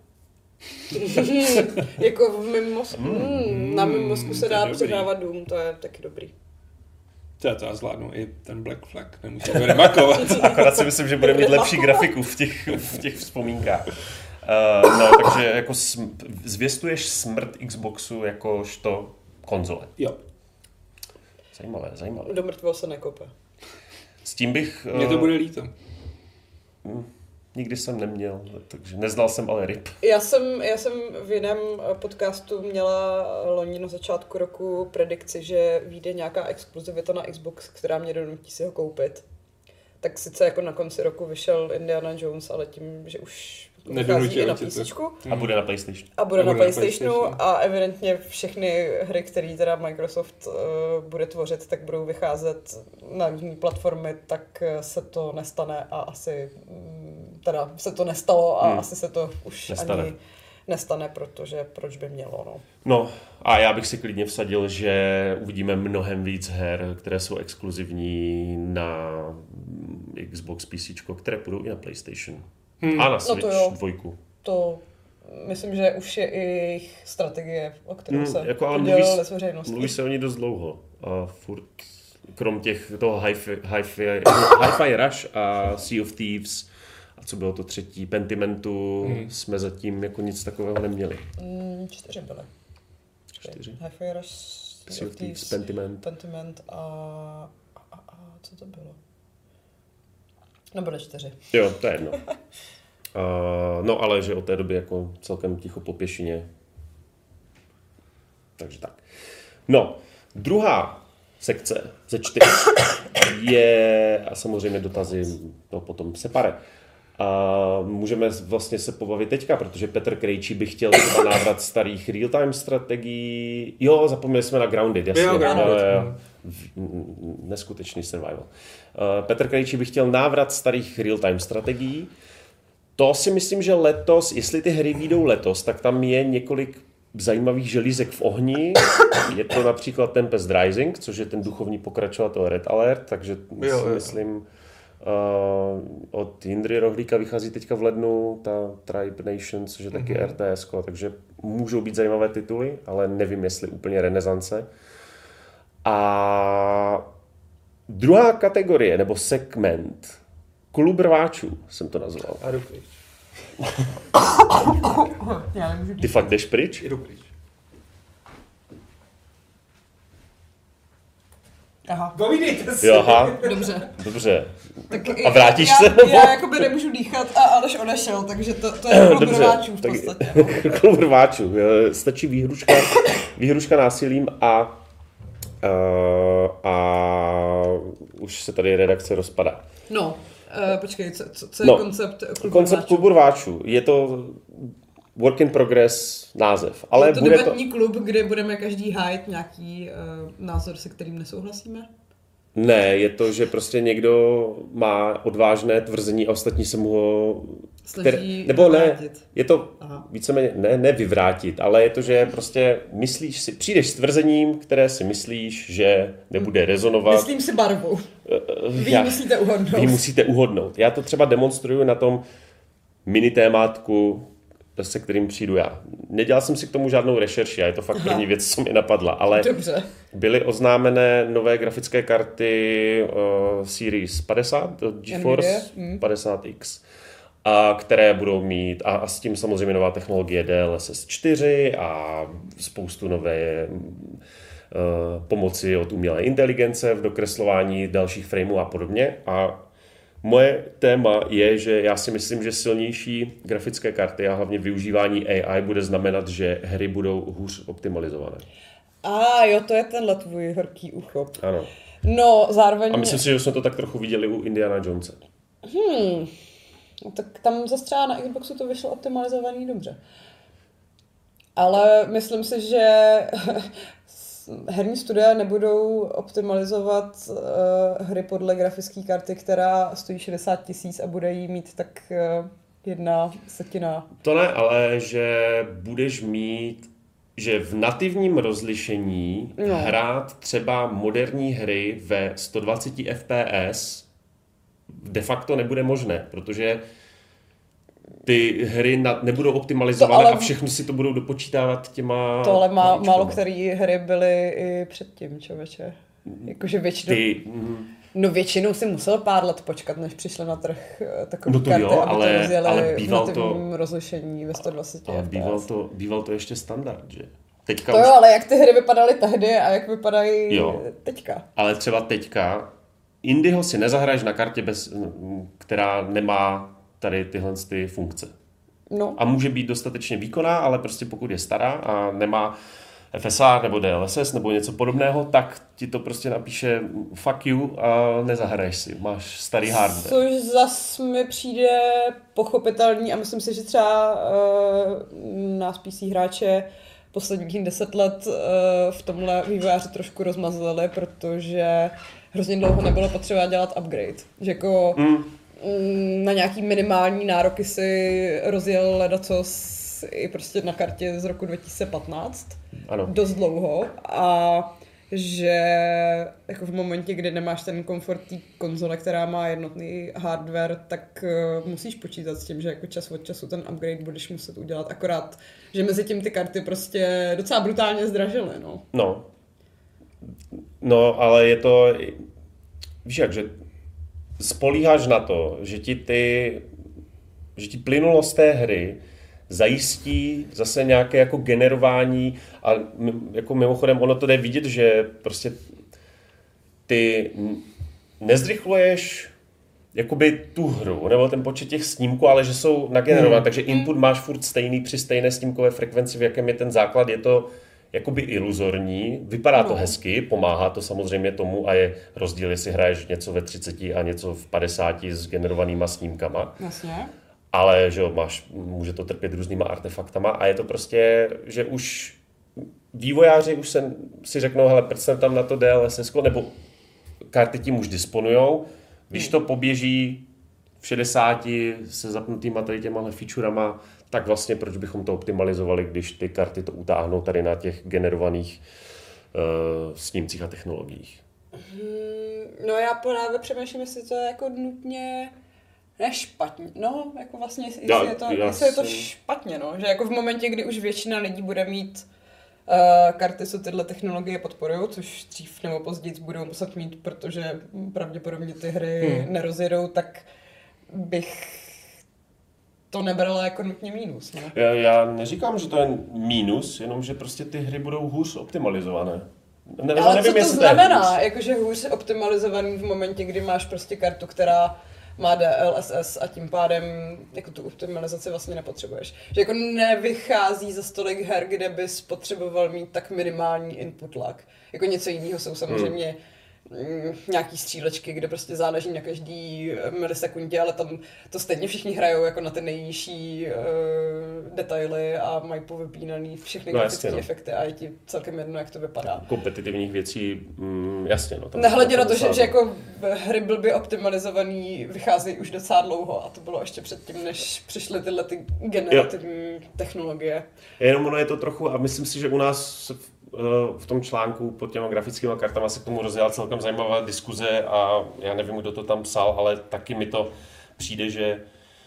Jako v mém mozku. Mm, na mém mozku se to je dá dobrý. přehrávat dům, to je taky dobrý. To já to já zvládnu i ten Black Flag, nemusím to remakovat. Akorát si myslím, že bude mít lepší grafiku v těch, v těch vzpomínkách. Uh, no, takže jako sm- zvěstuješ smrt Xboxu jakožto konzole. Jo. Zajímavé, zajímavé. Do mrtvého se nekope. S tím bych... Mně to bude líto. Uh, nikdy jsem neměl, takže neznal jsem ale ryb. Já jsem, já jsem v jiném podcastu měla loni na začátku roku predikci, že vyjde nějaká exkluzivita na Xbox, která mě donutí si ho koupit. Tak sice jako na konci roku vyšel Indiana Jones, ale tím, že už vychází i na PCčku. A bude na PlayStation. A bude, a na, bude PlayStationu na PlayStationu a evidentně všechny hry, které teda Microsoft uh, bude tvořit, tak budou vycházet na různé platformy, tak se to nestane a asi um, teda se to nestalo a hmm. asi se to už nestane. ani nestane, protože proč by mělo, no. No a já bych si klidně vsadil, že uvidíme mnohem víc her, které jsou exkluzivní na Xbox PCčko, které půjdou i na PlayStation. Hmm. A na Switch no to dvojku. To myslím, že už je i jejich strategie, o kterou hmm, se jako podělili s veřejností. Mluví se o ní dost dlouho. A furt, krom těch toho Hi-Fi, Hi-Fi, Hi-Fi Rush a Sea of Thieves a co bylo to třetí, Pentimentu, hmm. jsme zatím jako nic takového neměli. Mm, čtyři byly. Čtyři? Hi-Fi Rush, Sea of Thieves, Pentiment. Pentiment a, a, a, a co to bylo? No byly čtyři. Jo, to je jedno. Uh, no ale že od té doby jako celkem ticho po pěšině. Takže tak. No, druhá sekce ze čtyř je, a samozřejmě dotazy no, potom separe. A můžeme vlastně se pobavit teďka, protože Petr Krejčí by chtěl třeba návrat starých real-time strategií. Jo, zapomněli jsme na Grounded, jasně. Jo, Grounded. No, jo. Neskutečný survival. Uh, Petr Krejčí by chtěl návrat starých real-time strategií. To si myslím, že letos, jestli ty hry vyjdou letos, tak tam je několik zajímavých želízek v ohni. Je to například Tempest Rising, což je ten duchovní pokračovatel Red Alert, takže jo, si jo. myslím, uh, od Jindry Rohlíka vychází teďka v lednu ta Tribe Nation, což je taky mm-hmm. R T S, takže můžou být zajímavé tituly, ale nevím, jestli úplně renesance. A druhá kategorie, nebo segment, klub rváčů jsem to nazval. A jdu pryč. Ty fakt jdeš pryč? Jdu pryč. Aha. Povídejte si. Jo, aha. Dobře. Dobře. Tak a vrátíš já, se? Já, já jakoby nemůžu dýchat a Aleš odešel, takže to, to je klub rváčů v podstatě. No. Klub rváčů. Stačí výhruška, výhruška násilím a, uh, a už se tady redakce rozpadá. No, uh, počkej, co, co, co je no, koncept klubu Koncept rváčů? klubu rváčů. Je to work in progress název. Ale je to bude debatní to... klub, kde budeme každý hájit nějaký uh, názor, se kterým nesouhlasíme? Ne, je to, že prostě někdo má odvážné tvrzení a ostatní se mu ho... Snaží nebo vyvrátit. Ne, je to Aha. víceméně, ne, ne vyvrátit, ale je to, že prostě myslíš si, přijdeš s tvrzením, které si myslíš, že nebude rezonovat. Myslím si barvu. Vy Já, musíte uhodnout. Vy musíte uhodnout. Já to třeba demonstruju na tom mini témátku, se kterým přijdu já. Nedělal jsem si k tomu žádnou rešerši a je to fakt první věc, co mi napadla, ale Dobře. byly oznámené nové grafické karty uh, Series padesát, GeForce mm. padesát X, a které budou mít, a, a s tím samozřejmě nová technologie D L S S čtyři a spoustu nové uh, pomoci od umělé inteligence v dokreslování dalších frameů a podobně. A moje téma je, že já si myslím, že silnější grafické karty a hlavně využívání A I bude znamenat, že hry budou hůř optimalizované. A jo, to je tenhle tvůj horký uchop. Ano. No, zároveň... A myslím si, že jsme to tak trochu viděli u Indiana Jonese. Hmm, tak tam zase třeba na Xboxu to vyšlo optimalizovaný dobře. Ale myslím si, že herní studia nebudou optimalizovat uh, hry podle grafické karty, která stojí šedesát tisíc a bude jí mít tak uh, jedna setina. To ne, ale že budeš mít, že v nativním rozlišení no. hrát třeba moderní hry ve sto dvacet F P S de facto nebude možné, protože ty hry na, nebudou optimalizované ale... a všechno si to budou dopočítávat těma... To ale má, málo které hry byly i předtím, člověče. Jakože většinou... Ty, mm, No většinou si musel pár let počkat, než přišly na trh takové no to karty, jo, aby ale, to rozjeli ale v býval nativním to, rozlišení ve sto dvacet ale F P S. býval to, býval to ještě standard, že? Teďka to už... jo, ale jak ty hry vypadaly tehdy a jak vypadají jo. teďka. Ale třeba teďka Indyho si nezahraješ na kartě, bez, která nemá tady tyhle ty funkce. No. A může být dostatečně výkonná, ale prostě pokud je stará a nemá F S R nebo D L S S nebo něco podobného, tak ti to prostě napíše fuck you a nezahraješ si. Máš starý hardware. Což zas mi přijde pochopitelný a myslím si, že třeba uh, nás P C hráče posledních deset let uh, v tomhle vývojáři trošku rozmazlili, protože hrozně dlouho nebylo potřeba dělat upgrade. Že jako mm. na nějaký minimální nároky si rozjel ledacos i prostě na kartě z roku dva tisíce patnáct. Ano. Dost dlouho a že jako v momentě, kdy nemáš ten komfort té konzole, která má jednotný hardware, tak uh, musíš počítat s tím, že jako čas od času ten upgrade budeš muset udělat. Akorát, že mezi tím ty karty prostě docela brutálně zdražily, no. No. No, ale je to, víš jak, že spolíháš na to, že ti ty, že ti plynulost té hry zajistí zase nějaké jako generování a jako mimochodem ono to jde vidět, že prostě ty nezrychluješ jakoby tu hru, nebo ten počet těch snímků, ale že jsou nagenerované, hmm. takže input máš furt stejný při stejné snímkové frekvenci, v jakém je ten základ, je to jakoby iluzorní, vypadá to hezky, pomáhá to samozřejmě tomu a je rozdíl, jestli hraješ něco ve třiceti a něco v padesáti s generovanýma snímkama. Jasně. Ale že máš, může to trpět různýma artefaktama a je to prostě, že už vývojáři už se, si řeknou, hele, prcem tam na to D L S S, nebo karty tím už disponujou, když to poběží v šedesáti se zapnutýma tady těma featurama, tak vlastně proč bychom to optimalizovali, když ty karty to utáhnou tady na těch generovaných uh, snímcích a technologiích. Hmm, no já právě přemýšlím, jestli to je jako nutně nešpatně, no, jako vlastně, jestli, já, je, to, já jestli je to jsem... špatně, no, že jako v momentě, kdy už většina lidí bude mít uh, karty, co tyhle technologie podporují, což dřív nebo později budou muset mít, protože pravděpodobně ty hry hmm. nerozjedou, tak bych to nebrala jako nutně mínus, no. Já, já neříkám, že to je mínus, jenom že prostě ty hry budou hůř optimalizované. Ne, ale nevím, co to znamená, jakože hůř optimalizovaný v momentě, kdy máš prostě kartu, která má D L S S a tím pádem jako tu optimalizaci vlastně nepotřebuješ. Že jako nevychází za stolik her, kde bys potřeboval mít tak minimální input lag. Jako něco jiného jsou samozřejmě hmm. nějaký střílečky, kde prostě záleží na každý milisekundě, ale tam to stejně všichni hrajou jako na ty nejnižší uh, detaily a mají povypínaný všechny no, grafické no. efekty a je ti celkem jedno, jak to vypadá. Kompetitivních věcí, mm, jasně. No, nehledě na to, že, že jako hry blbě optimalizovaný vycházejí už docela dlouho a to bylo ještě předtím, než přišly tyhle ty generativní jo. technologie. Jenom ono je to trochu, a myslím si, že u nás v tom článku pod těma grafickými kartama se k tomu rozjela celkem zajímavá diskuze a já nevím, kdo to tam psal, ale taky mi to přijde, že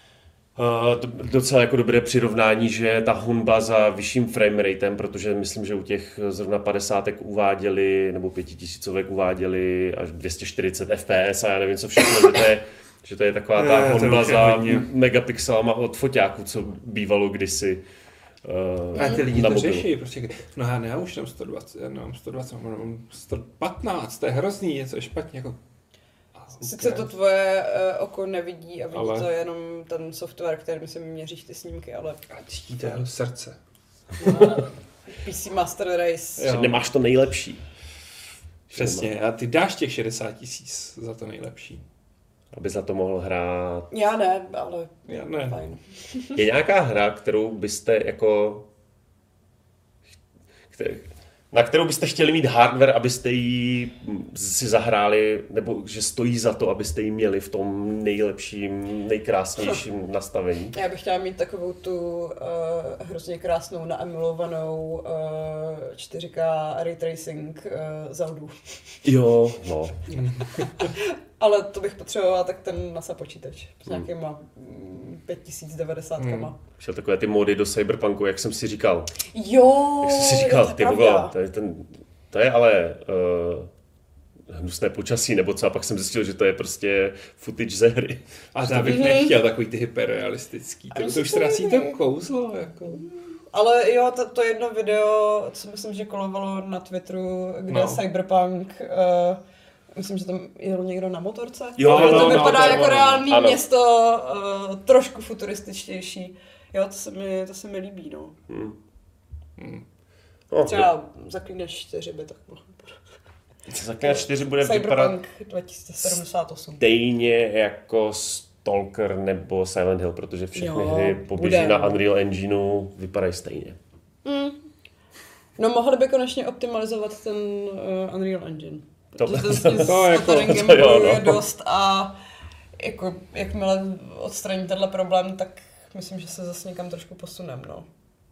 uh, docela jako dobré přirovnání, že ta honba za vyšším frameratem, protože myslím, že u těch zrovna padesátek uváděli, nebo pětitisícovek uváděli až dvě stě čtyřicet F P S a já nevím co všechno, že to je, že to je taková ta honba za hodně. megapixelama od foťáku, co bývalo kdysi. Uh, a ty lidi to řeší, prostě, no já ne, už mám sto dvacet, já mám sto dvacet, mám sto patnáct, to je hrozný, něco je špatně, jako... Sice to tvoje uh, oko nevidí a vidí ale... to jenom ten software, kterým si měříš ty snímky, ale... A cítí to jeho srdce. No, P C Master Race. Že nemáš to nejlepší. Přesně, a ty dáš těch šedesát tisíc za to nejlepší. Aby za to mohl hrát... Já ne, ale Já ne. fajn. Je nějaká hra, kterou byste jako... Na kterou byste chtěli mít hardware, abyste ji si zahráli, nebo že stojí za to, abyste ji měli v tom nejlepším, nejkrásnějším nastavení? Já bych chtěla mít takovou tu uh, hrozně krásnou naemulovanou uh, čtyři ká ray tracing uh, Zeldu. Jo, no. Ale to bych potřebovala tak ten NASA počítač s nějakýma pět tisíc devadesátkama. Hmm. Šel takové ty módy do Cyberpunku, jak jsem si říkal. Jo, Jak jsem si říkal, ty vogo, to je ten, to je ale uh, hnusné počasí nebo co, a pak jsem zjistil, že to je prostě footage ze hry. A já bych nechtěl takový ty hyperrealistický, to, to už ztrácí to kouzlo, jako. Ale jo, to, to jedno video, co myslím, že kolovalo na Twitteru, kde no. Cyberpunk, uh, myslím, že tam jel někdo na motorce. Jo, to no, vypadá no, jako no, reálný ano. město, uh, trošku futurističtější. Jo, to se mi, to se mi líbí, no. Hmm. Hmm. Oh, třeba Zaklínač čtyři by tak mohl být. Zaklínač čtyři bude vypadat Cyberpunk dva tisíce sedmdesát osm. stejně jako Stalker nebo Silent Hill, protože všechny jo, hry poběží bude, na no. Unreal Engineu, vypadají stejně. Mm. No mohli by konečně optimalizovat ten uh, Unreal Engine. To, Protože to, to, to, to, jako, to, to jo, je no. dost a jako, jakmile odstraní tenhle problém, tak myslím, že se zase někam trošku posunem, no.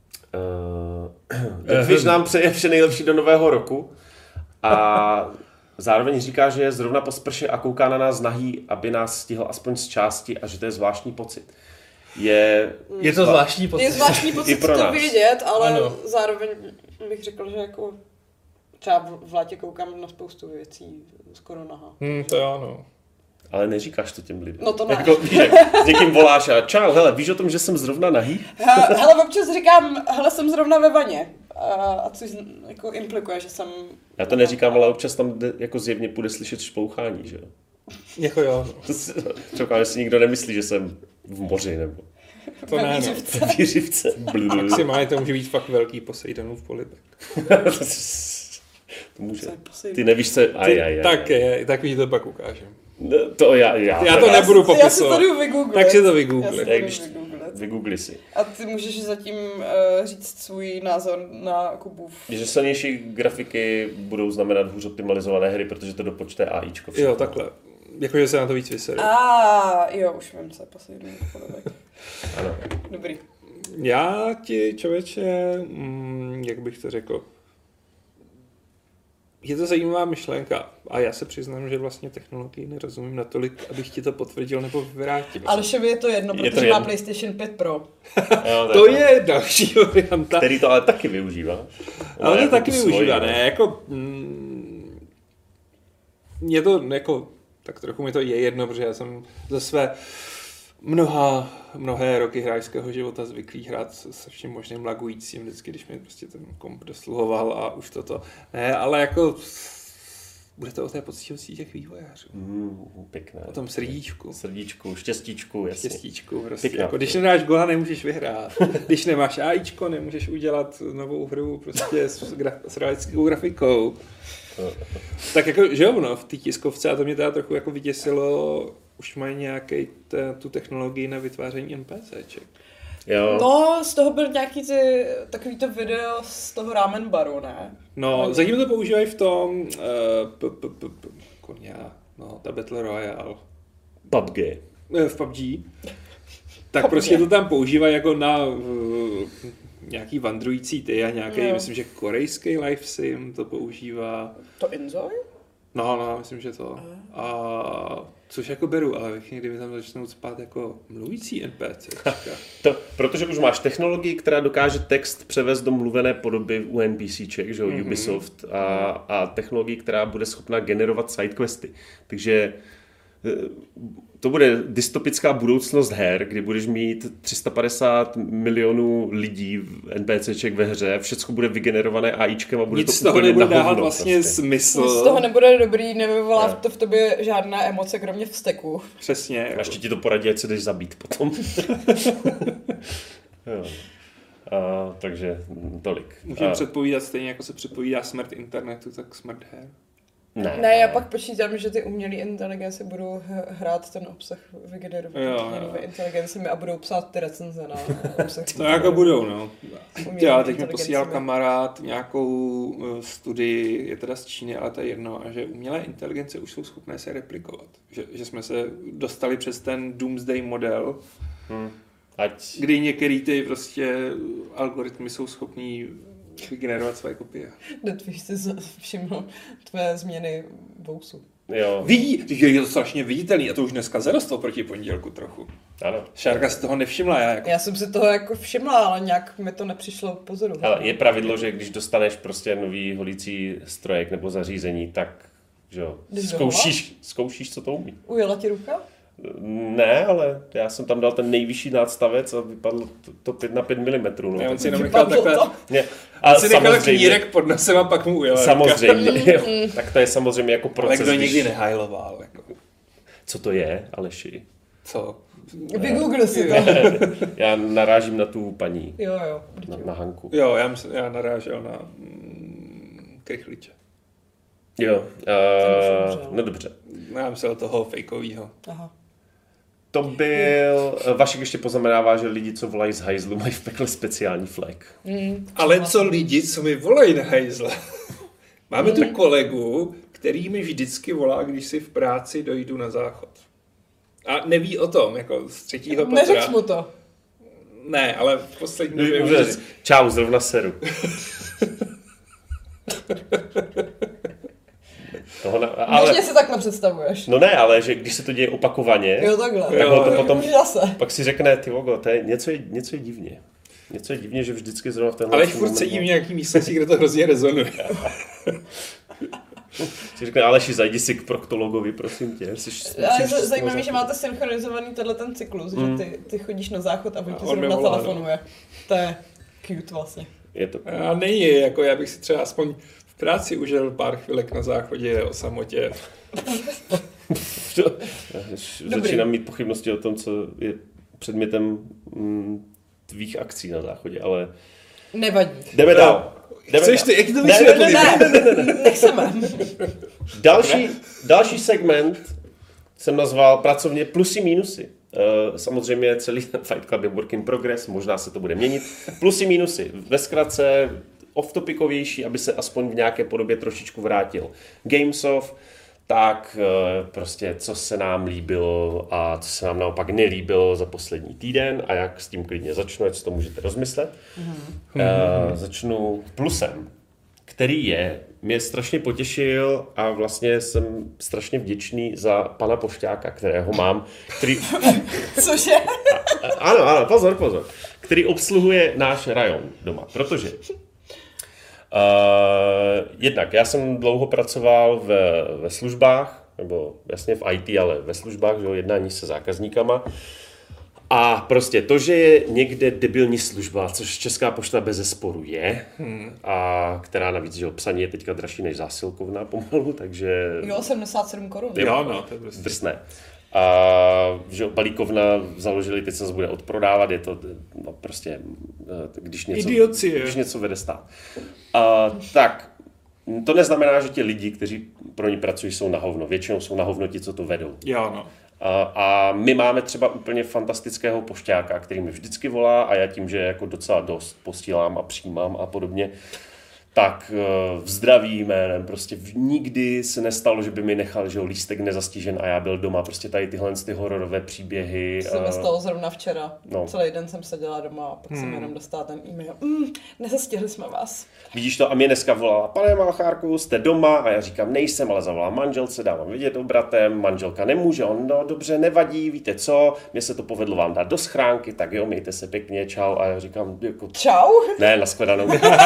Uh, Jadviž nám přeje vše nejlepší do nového roku a zároveň říká, že je zrovna po sprše a kouká na nás nahý, aby nás stihl aspoň z části a že to je zvláštní pocit. Je, je to zvláštní pocit. Je zvláštní pocit pro to nás. vědět, ale ano. zároveň bych řekl, že jako třeba v létě koukám na spoustu věcí skoro nahá. Hmm, to jo, no. Ale neříkáš to těm lidem. No to ne. Jako, víš, s někým voláš a čau, hele, víš o tom, že jsem zrovna nahý? Hele, občas říkám, hele, jsem zrovna ve vaně. A, a což jako implikuje, že jsem... Já to neříkám, ale občas tam jde, jako zjevně půjde slyšet šplouchání, že jo? Jako jo, no. Třeba, že si nikdo nemyslí, že jsem v moři, nebo... To ne, no. V výřivce. Maximálně to může být fakt velký Poseidonův polibek. To může. Ty nevíš, co... Aj, aj, aj, tak je, tak víš, to pak ukážem. No, to já, já, já to já nebudu popisovat. Já si to jdu vygooglit. Tak si to vygooglit. Já když vygoogli si. A ty můžeš zatím uh, říct svůj názor na Kubův. Že silnější grafiky budou znamenat hůř optimalizované hry, protože to dopočte AIčko. Jo, takhle. Jakože se na to víc vysedí. A jo, už vím, co je poslední. Ano. Dobrý. Já ti, člověče, mm, jak bych to řekl, je to zajímavá myšlenka a já se přiznám, že vlastně technologii nerozumím natolik, abych ti to potvrdil nebo vyvrátil. Ale Ševi je to jedno, protože je to má jedno. PlayStation pět Pro. Jo, to je další varianta. Který to ale taky využívá. Ale to jako taky tu využívá, svoji, ne, jako... Mm, je to jako... Tak trochu mi to je jedno, protože já jsem ze své mnoha, mnohé roky hráčského života zvyklý hrát se vším možným lagujícím, vždycky, když mi prostě ten komp dosluhoval a už toto. Ne, ale jako bude to o té poctivosti těch vývojářů. Mm, pěkné. O tom srdíčku. Srdíčku, štěstíčku, jasně. Štěstíčku, prostě. Pěkná. Jako, když nedáš gola, nemůžeš vyhrát. Když nemáš AIčko, nemůžeš udělat novou hru prostě s, gra- s realistickou grafikou. Tak jako, že jo, no, v té tiskovce, a to mě teda trochu jako vyděsilo, už mají nějaký te, tu technologii na vytváření NPCček. Jo. No, z toho byl nějaký ty, takový to video z toho ramen baru, ne? No, zatím to používají v tom, uh, p, p, p, p, konia, no, ta Battle Royale. P U B G. V P U B G. Tak prostě to tam používají jako na uh, nějaký vandrující ty a nějaký, no. Myslím, že korejský live sim to používá. To Enjoy? No, no, myslím, že to. A což jako beru, ale někdy mi tam začnou spát jako mluvící NPCčka. To, protože už máš technologii, která dokáže text převést do mluvené podoby u NPCček, že jo, mm-hmm. Ubisoft, a, a technologii, která bude schopná generovat sidequesty. Takže to bude dystopická budoucnost her, kdy budeš mít tři sta padesát milionů lidí NPCček ve hře, všechno bude vygenerované AIčkem a bude Nic to úplně nebude na hovno, dávat vlastně prostě. smysl. Nic z toho nebude dobrý, nevyvolá ne. to v tobě žádné emoce, kromě vzteku. Přesně. A ještě ti to poradí, ať se jdeš zabít potom. Jo. A, takže tolik. Můžeme a... předpovídat stejně, jako se předpovídá smrt internetu, tak smrt her. Ne. Ne, já pak počítám, že ty umělé inteligence budou hrát ten obsah vygenerovaný umělými inteligencemi a budou psát ty recenze na obsah. To jako budou, no. Já teď mi posílal inteligencemi. kamarád nějakou studii, je teda z Číny, ale to je jedno, a že umělé inteligence už jsou schopné se replikovat. Že, že jsme se dostali přes ten doomsday model, Hmm. Ať... kdy některé ty prostě algoritmy jsou schopní vygenerovat své kopie. Netvíš si všiml tvé změny vousu. Jo. Vidí, je to strašně viditelný a to už dneska zarostlo proti pondělku trochu. Ano. Šárka si toho nevšimla. Já, jako... Já jsem si toho jako všimla, ale nějak mi to nepřišlo pozoru. Ale je pravidlo, že když dostaneš prostě nový holící strojek nebo zařízení, tak že jo, Jdeš do zkoušíš, zkoušíš, co to umí. Ujela ti ruka? Ne, ale já jsem tam dal ten nejvyšší nástavec a vypadlo to, to pět na pět milimetrů. No. Já on si jenom nechal takhle, Ne, a si nechal takový jírek pod nosem a pak mu ujela. Samozřejmě, jo. Tak to je samozřejmě jako proces. Ale kdo když... nikdy nehajloval. Jako. Co to je, Aleši? Co? Vygoogli si to. Já narážím na tu paní. Jo, jo. Na, na Hanku. Jo, já, mysl, já narážel na mm, krychliče. Jo, uh, no dobře. Já myslel toho fejkovýho. Aha. To byl... Vašek ještě poznamenává, že lidi, co volají z hajzlu, mají v pekle speciální flek. Mm, Ale co lidi, co mi volají na hajzle? Máme tu kolegu, který mi vždycky volá, když si v práci dojdu na záchod. A neví o tom, jako z třetího patra. Neřekl mu to. Ne, ale v poslední době... Dobře, vždycky... Čau, zrovna seru. Toho na, ale, Běžně si takhle představuješ. no ne, ale že když se to děje opakovaně, Jo, takhle. tak Jo, to jo. potom, Už zase. pak si řekne, ty vogo, to je, něco, je, něco je divně. Něco je divně, že vždycky zrovna v tenhle... Ale furt sedím v nějaký místnosti, kde to hrozně rezonuje. Si řekne, Aleši, zajdi si k proktologovi, prosím tě. Jsi, Ale je musíš to zajímavé, záchod. že máte synchronizovaný tenhle ten cyklus, Mm. že ty, ty chodíš na záchod a on ti A on mi zrovna volá, telefonuje. To je cute vlastně. Je to... A není, jako já bych si třeba aspoň v práci užil pár chvilek na záchodě o samotě. Začínám mít pochybnosti o tom, co je předmětem mm, tvých akcí na záchodě, ale Nevadí. jdeme dál. Jdeme Chceš dál. ty, jak to Ne, vysvětlíš? ne, ne, Ne, ne, ne, nechceme. Další, další segment jsem nazval pracovně plusy, mínusy. Uh, samozřejmě celý Fight Club je work in progress, možná se to bude měnit. Plusy, mínusy. Ve zkratce off-topicovější, aby se aspoň v nějaké podobě trošičku vrátil Gamesoft, tak uh, prostě co se nám líbilo a co se nám naopak nelíbilo za poslední týden a jak s tím klidně začnu, ať si to můžete rozmyslet. Mm-hmm. Uh, začnu plusem, který je, mě strašně potěšil a vlastně jsem strašně vděčný za pana Pošťáka, kterého mám, který... Cože? Ano, ano, pozor, pozor. Který obsluhuje náš rajon doma, protože uh, jednak já jsem dlouho pracoval ve, ve službách, nebo jasně v í té, ale ve službách, že jo, jednání se zákazníkama. A prostě to, že je někde debilní služba, což Česká pošta bezesporu je, hmm. a která navíc, že jo, psaní je teďka dražší než zásilkovna pomalu, takže... Jo, sedmdesát sedm korun. Jo, no, to je prostě... Drsné. A že jo, balíkovna založili, teď se zase bude odprodávat, je to no, prostě, když něco, Idiocie. když něco vede stát. A, tak, to neznamená, že ti lidi, kteří pro ní pracují, jsou na hovno. Většinou jsou na hovno ti, co to vedou. Jo, no. A, a my máme třeba úplně fantastického pošťáka, který mi vždycky volá a já tím, že jako docela dost posílám a přijímám a podobně, tak v zdraví jménem, prostě nikdy se nestalo, že by mi nechal, že jo, lístek nezastižen a já byl doma, prostě tady tyhle ty hororové příběhy. Se mi stalo zrovna včera. No. Celý den jsem seděla doma a pak hmm. jsem jenom dostala ten e-mail. Mm, nezastihli jsme vás. Vidíš to? A mě dneska volala, pane Malchárku, jste doma? A já říkám, nejsem, ale zavolám manželce, dávám vidět obratem, manželka nemůže, on, no dobře, nevadí, víte co, mně se to povedlo vám dát do schránky, tak jo, mějte se pěkně, čau. A já říkám, jako... Čau? Ne, nashledanou.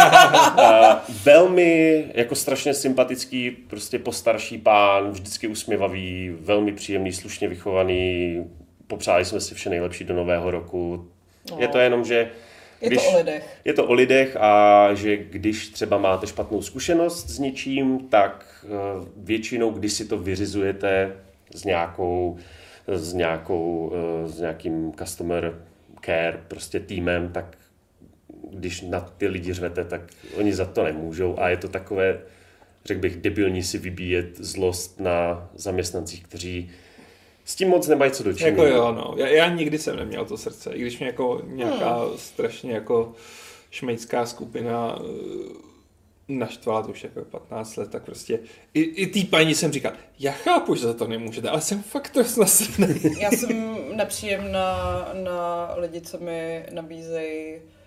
A velmi, jako strašně sympatický, prostě postarší pán, vždycky usměvavý, velmi příjemný, slušně vychovaný, popřáli jsme si vše nejlepší do nového roku. No. Je to jenom, že Je když, to o lidech. Je to o lidech a že když třeba máte špatnou zkušenost s něčím, tak většinou, když si to vyřizujete s nějakou, s nějakou, s nějakým customer care, prostě týmem, tak když na ty lidi řvete, tak oni za to nemůžou a je to takové, řekl bych, debilní si vybíjet zlost na zaměstnancích, kteří s tím moc nemají co dočinit. Jako jo, no. Já, já nikdy jsem neměl to srdce, i když mě jako nějaká hmm. strašně jako šmejská skupina naštvala, to už jako patnáct let, tak prostě i, i tý paní jsem říkal, já chápu, že za to nemůžete, ale jsem fakt dost nasrnej. Já jsem nepříjemná na lidi, co mi nabízejí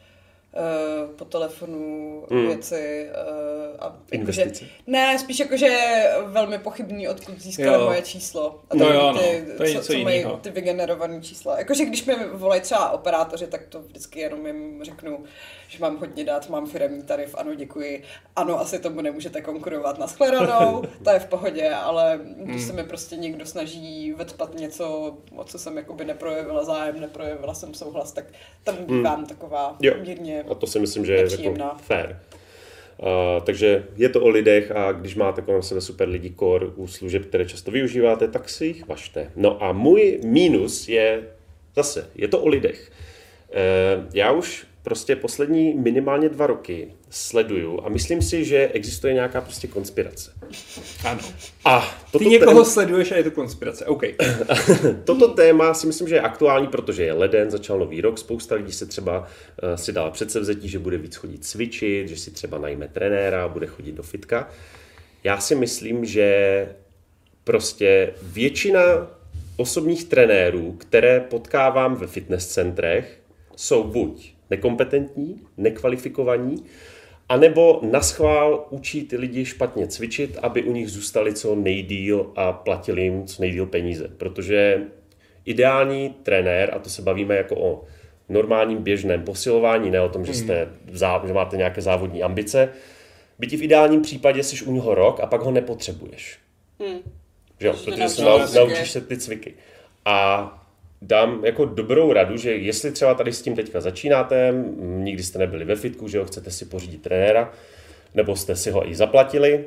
uh, po telefonu mm. věci. Uh, a investice. Jakože, ne, spíš jakože je velmi pochybný, odkud získali moje číslo. A no jo, ty, no, to je co, něco co mají jinýho. ty vygenerované čísla. Jakože když mi volají třeba operátoři, tak to vždycky jenom jim řeknu, že mám hodně dát, mám firemní tarif, ano, děkuji. Ano, asi tomu nemůžete konkurovat na shledanou, to je v pohodě, ale když se mi prostě někdo snaží vecpat něco, o co jsem jakoby neprojevila zájem, neprojevila jsem souhlas, tak tam bývám taková jo. mírně A to si myslím, že je nepříjemná. jako fair. Uh, takže je to o lidech a když máte kolem sebe super lidi core u služeb, které často využíváte, tak si jich važte. No a můj mínus je zase, je to o lidech. Uh, já už prostě poslední minimálně dva roky sleduju a myslím si, že existuje nějaká prostě konspirace. Ano. A toto Ty někoho téma, sleduješ a je to konspirace, OK. toto téma si myslím, že je aktuální, protože je leden, začal nový rok, spousta lidí se třeba uh, si dala předsevzetí, že bude víc chodit cvičit, že si třeba najme trenéra, bude chodit do fitka. Já si myslím, že prostě většina osobních trenérů, které potkávám ve fitness centrech, jsou buď nekompetentní, nekvalifikovaní, anebo naschvál učí ty lidi špatně cvičit, aby u nich zůstali co nejdýl a platili jim co nejdýl peníze. Protože ideální trenér, a to se bavíme jako o normálním běžném posilování, ne o tom, že, jste, že máte nějaké závodní ambice, by ti v ideálním případě jsi u něho rok a pak ho nepotřebuješ. Hmm. Že jo, protože se nau, naučíš se ty cviky. A dám jako dobrou radu, že jestli třeba tady s tím teďka začínáte, nikdy jste nebyli ve fitku, že ho chcete si pořídit trenéra, nebo jste si ho i zaplatili,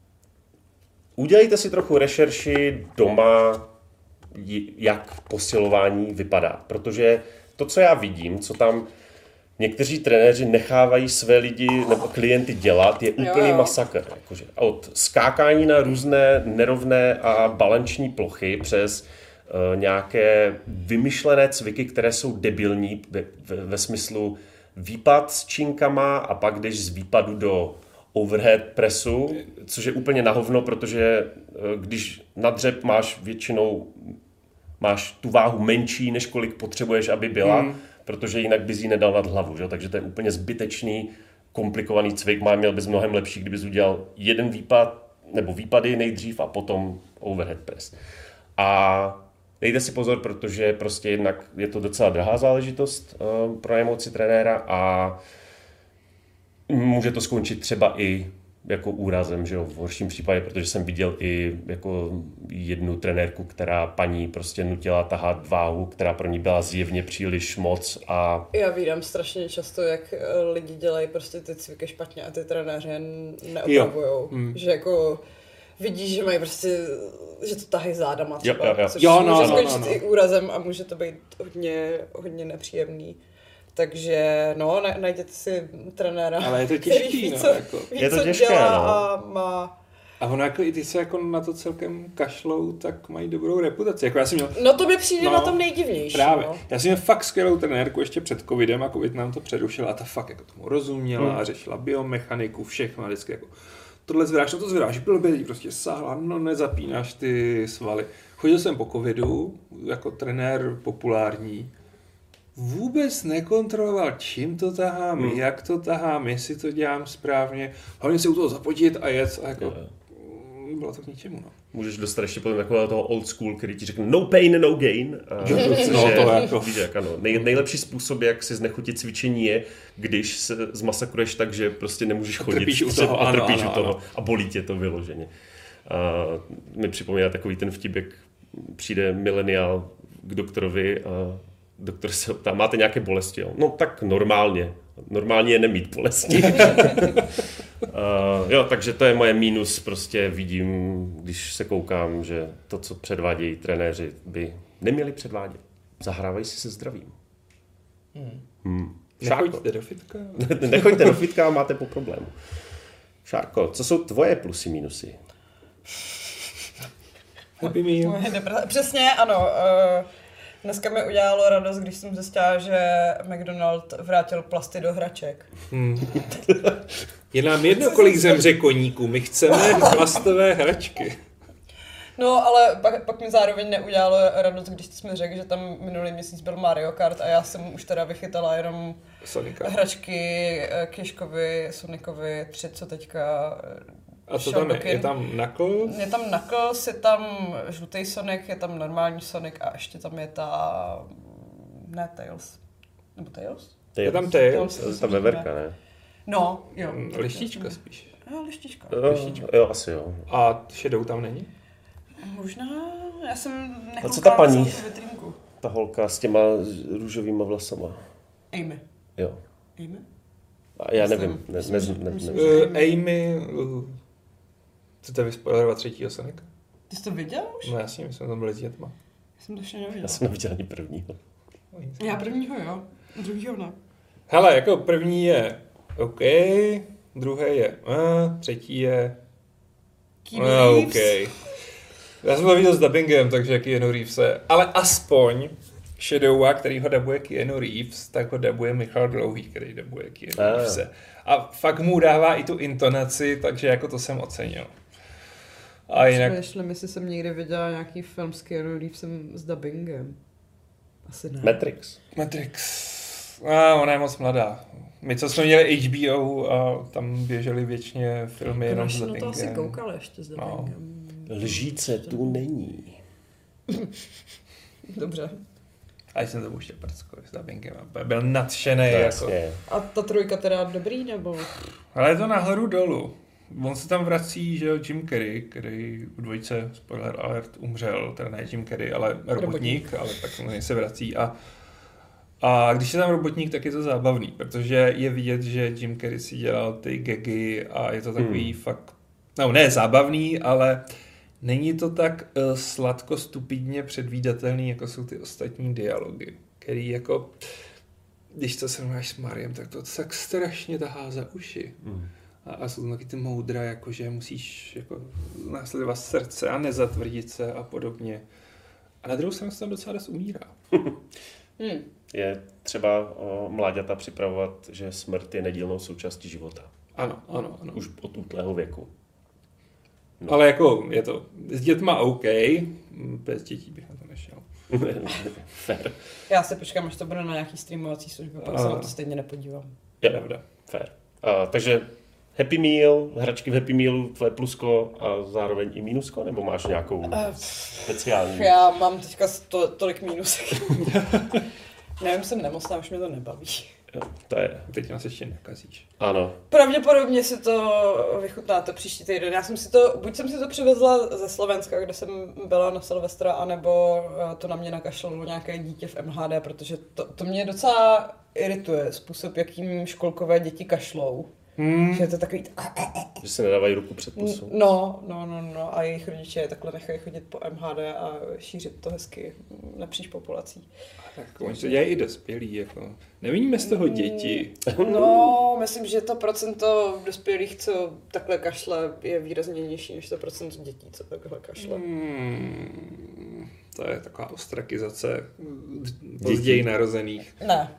udělejte si trochu rešerši doma, jak posilování vypadá. Protože to, co já vidím, co tam někteří trenéři nechávají své lidi nebo klienty dělat, je úplný jo, jo. masakr. Jakože od skákání na různé nerovné a balanční plochy přes nějaké vymyšlené cviky, které jsou debilní ve, ve, ve smyslu výpad s činkama a pak jdeš z výpadu do overhead pressu, což je úplně na hovno, protože když na dřep máš většinou máš tu váhu menší, než kolik potřebuješ, aby byla, hmm. protože jinak bys ji nedal nad hlavu, že? Takže to je úplně zbytečný, komplikovaný cvik, má měl bys mnohem lepší, kdybys udělal jeden výpad, nebo výpady nejdřív a potom overhead press. A dejte si pozor, protože prostě jednak je to docela drahá záležitost uh, pro emoci trenéra a může to skončit třeba i jako úrazem, že jo, v horším případě, protože jsem viděl i jako jednu trenérku, která paní prostě nutila tahat váhu, která pro ní byla zjevně příliš moc a... Já vídám strašně často, jak lidi dělají prostě ty cviky špatně a ty trenéři neopravujou, hmm. že jako vidíš, že mají prostě, že to tahají zádama třeba, jo, jo, jo. což jo, no, může no, skončit no, no. i úrazem a může to být hodně, hodně nepříjemný. Takže no, najděte si trenéra, ale je to těžký, ví, no, co, jako. ví, je to co těžké, dělá no. a má... A ono jako i ty se jako na to celkem kašlou, tak mají dobrou reputaci. Jako já jsem měl, no to mi přijde no, na tom nejdivnější. Právě. No. Já jsem měl fakt skvělou trenérku ještě před covidem a covid nám to přerušil a ta fakt jako tomu rozuměla hmm. a řešila biomechaniku, všechno a vždycky jako tohle zvedáš, no to zvedáš, blbě, prostě sáhla, no nezapínáš ty svaly. Chodil jsem po covidu jako trenér populární, vůbec nekontroloval, čím to tahám, hmm. jak to tahám, jestli to dělám správně, hlavně si u toho zapotit a jet a jako, jo. bylo to k ničemu, no. Můžeš dostat ještě potom takového toho old school, který ti řekne no pain, no gain. A no, je, to jako. Víš, jak, ano. Nej, nejlepší způsob, jak si znechutit cvičení je, když se zmasakruješ tak, že prostě nemůžeš chodit. Trpíš u toho, a ano, trpíš ano, u toho ano. a bolí tě to vyloženě. A mi připomíná takový ten vtip, jak přijde mileniál k doktorovi a doktor se ptá, máte nějaké bolesti? Jo? No tak normálně. Normálně je nemít bolesti. Uh, jo, takže to je moje mínus, prostě vidím, když se koukám, že to, co předvádějí trenéři, by neměli předvádět. Zahrávají si se zdravím. Hmm. Hmm. Nechoďte do fitka. Nechoďte do fitka a máte po problému. Šárko, co jsou tvoje plusy, minusy? Happy meal. Přesně, ano. Uh, dneska mi udělalo radost, když jsem zjistila, že McDonald vrátil plasty do hraček. Hmm. Je nám jedno, kolik zemře koníků. My chceme plastové hračky. No, ale pak, pak mi zároveň neudělalo radost, když jsi mi řekl, že tam minulý měsíc byl Mario Kart a já jsem už teda vychytala jenom Sonika. hračky Kiškovi, Sonicovi tři, co teďka... A co tam je? Je tam Knuckles? Je tam Knuckles, je tam žlutý Sonic, je tam normální Sonic a ještě tam je ta... Ne, Tails. Nebo Tails? Tails. Je tam Tails? To je ta veverka, ne? No, jo. Lištička spíš. No, lištička. Jo, jo, asi jo. A Shadow tam není? Možná, já jsem A co ta paní? vitrínku. Ta holka s těma růžovýma vlasama. Amy. Jo. Amy? A já Myslím, nevím, ne, myslím, ne, že- ne, myslím, ne, že- Uh, Amy... Uh, chcete vyspoilerovat třetího Sonika? Ty jsi to viděl už? No jasně, my jsme tam byli s dětma. Já jsem to ještě neviděl. Já jsem neviděl ani prvního. Já prvního jo, druhýho ne. Hele, jako první je OK, druhý je uh, třetí je Keanu uh, Reeves. OK. Já jsem to viděl s dubbingem, takže Keanu Reeves je, ale aspoň Shadowa, který ho dabuje Keanu Reeves, tak ho dabuje Michal Dlouhý, který dabuje Keanu Ah. Reeves. A fakt mu dává i tu intonaci, takže jako to jsem ocenil. A jinak... Přemýšlím, jestli jsem někdy viděla nějaký film s Keanu Reevesem s dubbingem. Asi ne. Matrix. Matrix. A ona je moc mladá. My, co jsme měli H B O, a tam běžely většině filmy jenom s Konečně na to dubbingem. asi koukal ještě s dubbingem. Lžíce tu není. Dobře. A jsem to pouštěl prcko s dubbingem. A byl nadšený. No, Jako. jasně. A ta trojka teda dobrý, nebo? Ale je to nahoru dolů. On se tam vrací, že jo, Jim Carrey, který v dvojce, spoiler alert, umřel, teda ne Jim Carrey, ale robotník, Robotník. ale tak se vrací a a když je tam robotník, tak je to zábavný, protože je vidět, že Jim Carrey si dělal ty gagy a je to takový hmm. fakt, no ne zábavný, ale není to tak uh, sladko stupidně předvídatelný, jako jsou ty ostatní dialogy, který jako, když to srovnáš s Mariem, tak to tak strašně tahá za uši. Hmm. A, a jsou tam taky ty moudra, jako že musíš jako následovat srdce a nezatvrdit se a podobně. A na druhou stranu se tam docela dost umírá. Hmm. Je třeba o, mláďata připravovat, že smrt je nedílnou součástí života. Ano, ano, ano. Už od útlého věku. No. Ale jako je to s dětma OK, bez dětí bych na to nešel. Fair. Já se počkám, až to bude na nějaký streamovací službě, pak A. se na to stejně nepodívám. Je, Pravda. fair. A, takže Happy Meal, hračky v Happy Mealu, tvoje plusko a zároveň i mínusko, nebo máš nějakou Uh, speciální? Já mám teďka to, tolik mínusek. Nevím, jsem nemocná, už mě to nebaví. Jo, to je, Teď nás ještě nekazíš. ano. Pravděpodobně si to vychutnáte příští týden. Já jsem si to, buď jsem si to přivezla ze Slovenska, kde jsem byla na Silvestra, anebo to na mě nakašlalo nějaké dítě v M H D, protože to, to mě docela irituje, způsob, jakým školkové děti kašlou. Hmm. Že je to takový... Že se nedávají ruku před pusu. No, no, no, no. A jejich rodiče je takhle nechají chodit po M H D a šířit to hezky napříč populací. Tak oni to dělají i dospělí, jako. Nevidíme z toho děti. No, myslím, že to procento dospělých, co takhle kašle, je výrazně nižší než to procento dětí, co takhle kašle. Hmm. To je taková ostrakizace později narozených. Ne.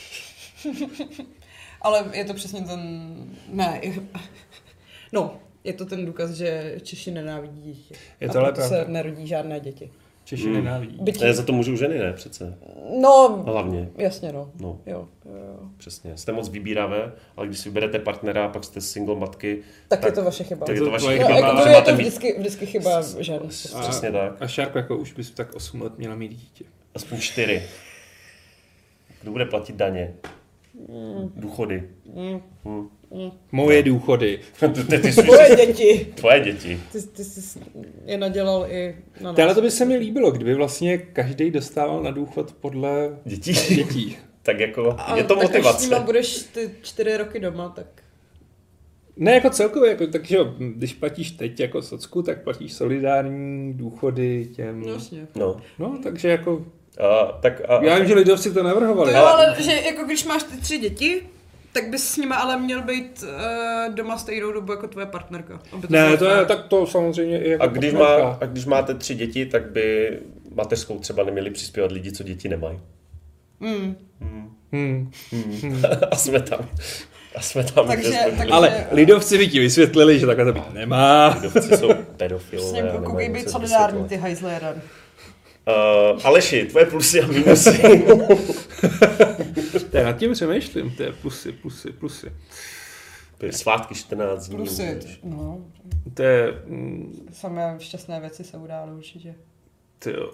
Ale je to přesně ten... Ne. Je... No, je to ten důkaz, že Češi nenávidí děti. Je a to ale proto se pravda. nerodí žádné děti. Češi Hmm. nenávidí. Byť... Ne, za to můžou ženy, ne přece. No, Hlavně. jasně no. No, Jo, jo, jo. přesně. Jste moc vybíravé, ale když si vyberete partnera a pak jste single matky, Tak, Tak- je to vaše chyba. tak je to To vaše tvoje No, chyba. chyba, jako ale to je máte to mít vždycky, vždycky chyba žen. A- přesně tak. A Šárko, jako už bys tak osm let měla mít dítě. Aspoň čtyři. Kdo bude platit daně? Důchody. Mm. Hm. Moje důchody. ty, ty, ty, jsi- Tvoje děti. Tvoje děti. Ty, ty jsi je nadělal i na nás. Tohle to by se mi líbilo, kdyby vlastně každý dostával na důchod podle Děti. dětí. Tak jako, A je to tak Až s motivace. nima budeš ty čtyři roky doma, tak... Ne jako celkově, jako, takže jo, když platíš teď jako socku, tak platíš solidární důchody těm... No, jasně. No. No, takže jako... A, tak a, Já vím, že lidovci to navrhovali. To jo, ale- ale že jako když máš ty tři děti, tak bys s nima ale měl být uh, doma stejnou dobu jako tvoje partnerka. Aby Ne, bylo to je, fér. tak to samozřejmě i jako a, když má, partnerka. a když máte tři děti, tak by mateřskou třeba neměli přispívat lidi, co děti nemají. Mm. Hmm. Hmm. Hmm. a jsme tam. A jsme tam, Takže- kde jsme takže- byli. Ale lidovci by ti vysvětlili, že takhle to být nemá. Lidovci jsou pedofilové. Prostě a nemají koukej být muset solidární, vysvětlovat. ty hajzle jeden. Uh, Aleši, tvoje plusy a minusy. To je nad tím přemýšlím, to je plusy, plusy, plusy. Svátky čtrnáct dní. Plusy, no, To je... mm, samé šťastné věci se udály určitě. Tyjo,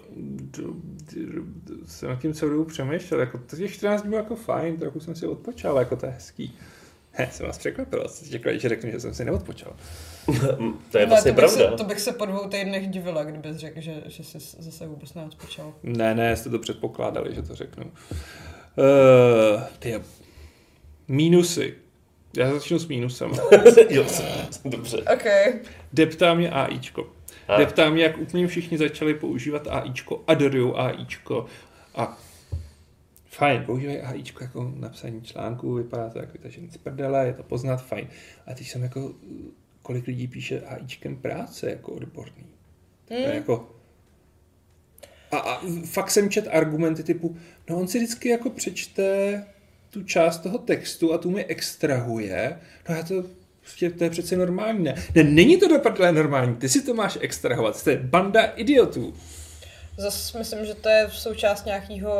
jsem nad tím celou dobu přemýšlel, jako to těch čtrnáct dní bylo jako fajn, trochu jsem si odpočal, jako to je hezký. He, jsem vás překvapil, jsi čekal, že řeknu, že jsem si neodpočal. To je Ne, vlastně to bych pravda. Se, to bych se po dvou týdnech divila, kdybys řekl, že, že jsi zase vůbec neodpočal. Ne, ne, jste to předpokládali, že to řeknu. Uh, ty mínusy. Já začnu s mínusem. Jo, dobře. OK. Deptá mě AIčko. A. Deptá mě, jak úplně všichni začali používat AIčko, adorujou AIčko a fajn, používají AIčko jako napsání článku, vypadá to jako vytažený z prdele, je to poznat, fajn. A teď jsem jako, kolik lidí píše AIčkem práce jako odborný. To je Hmm. jako... A, a fakt jsem čet argumenty typu, no on si vždycky jako přečte tu část toho textu a tu mi extrahuje, no já to, prostě, to je přece normální, ne? Ne, není to do prdele normální, ty si to máš extrahovat, to je banda idiotů. Zase myslím, že to je součást nějakého